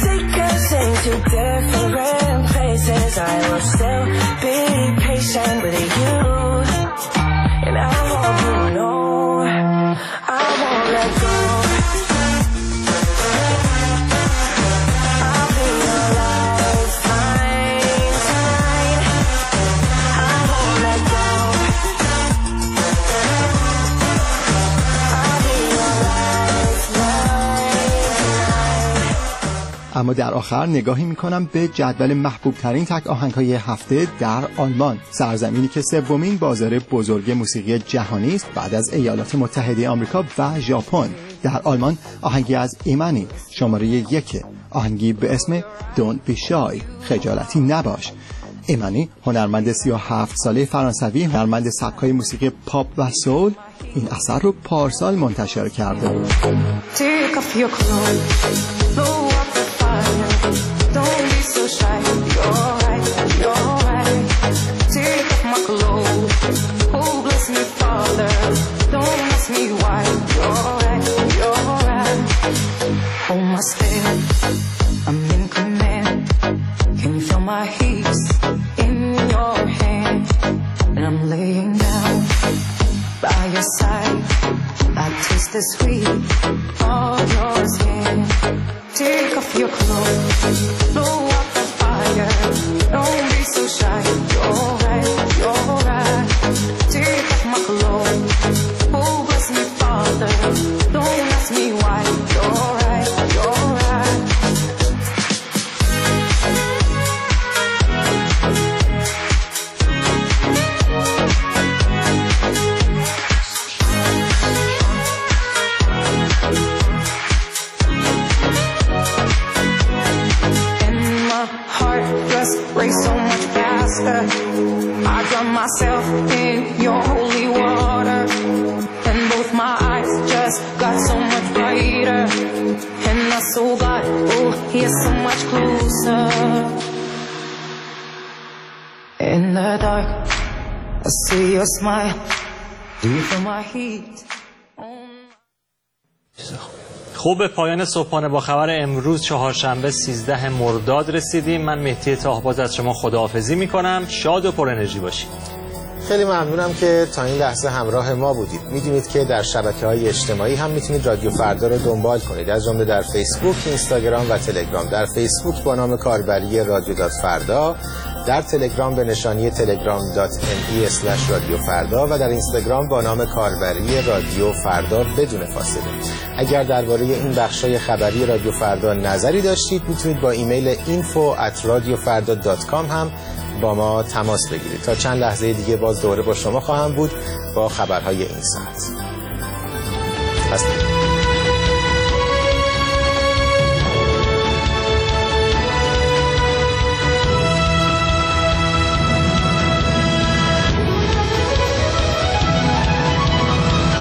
اما در آخر نگاهی میکنم به جدول محبوب ترین تک آهنگ های هفته در آلمان، سرزمینی که سومین بازار بزرگ موسیقی جهانی است بعد از ایالات متحده آمریکا و ژاپن. در آلمان آهنگی از ایمانی شماره یک، آهنگی به اسم Don't be shy، خجالتی نباش. ایمانی هنرمند سی و هفت ساله فرانسوی، هنرمند سبک‌های موسیقی پاپ و سول، این اثر رو پارسال منتشر کرده بود. Don't be so shy, you're right, you're right. Take off my clothes, oh bless me Father. Don't ask me why, you're right, you're right. Hold my step, I'm in command. Can you feel my heat in your hand? And I'm laying down by your side. I taste the sweet of your skin. Take off your clothes, blow up the fire. Don't be so shy, you're right, you're right. Take off my clothes, oh bless me Father. Don't ask me why, you're right, you're right. Race so much faster. I drown myself in your holy water, and both my eyes just got so much brighter, and I saw God, oh, He's so much closer. In the dark, I see your smile. Do you feel my heat? خوب به پایان صبحانه با خبر امروز چهارشنبه سیزده مرداد رسیدیم. من مهدی طاهباز از شما خداحافظی میکنم. شاد و پر انرژی باشید. خیلی ممنونم که تا این لحظه همراه ما بودید. میدونید که در شبکه‌های اجتماعی هم میتونید رادیو فردا رو دنبال کنید، از جمله در فیسبوک، اینستاگرام و تلگرام. در فیسبوک با نام کاربری رادیو دات فردا، در تلگرام به نشانی تلگرام دات ام ای اسلش رادیو فردا و در اینستاگرام با نام کاربری رادیو فردا بدون فاصله. اگر درباره این بخشای خبری رادیو فردا نظری داشتید میتونید با ایمیل اینفو ات رادیو فردا دات کام هم با ما تماس بگیرید. تا چند لحظه دیگه باز دوره با شما خواهم بود با خبرهای این ساعت. هستید.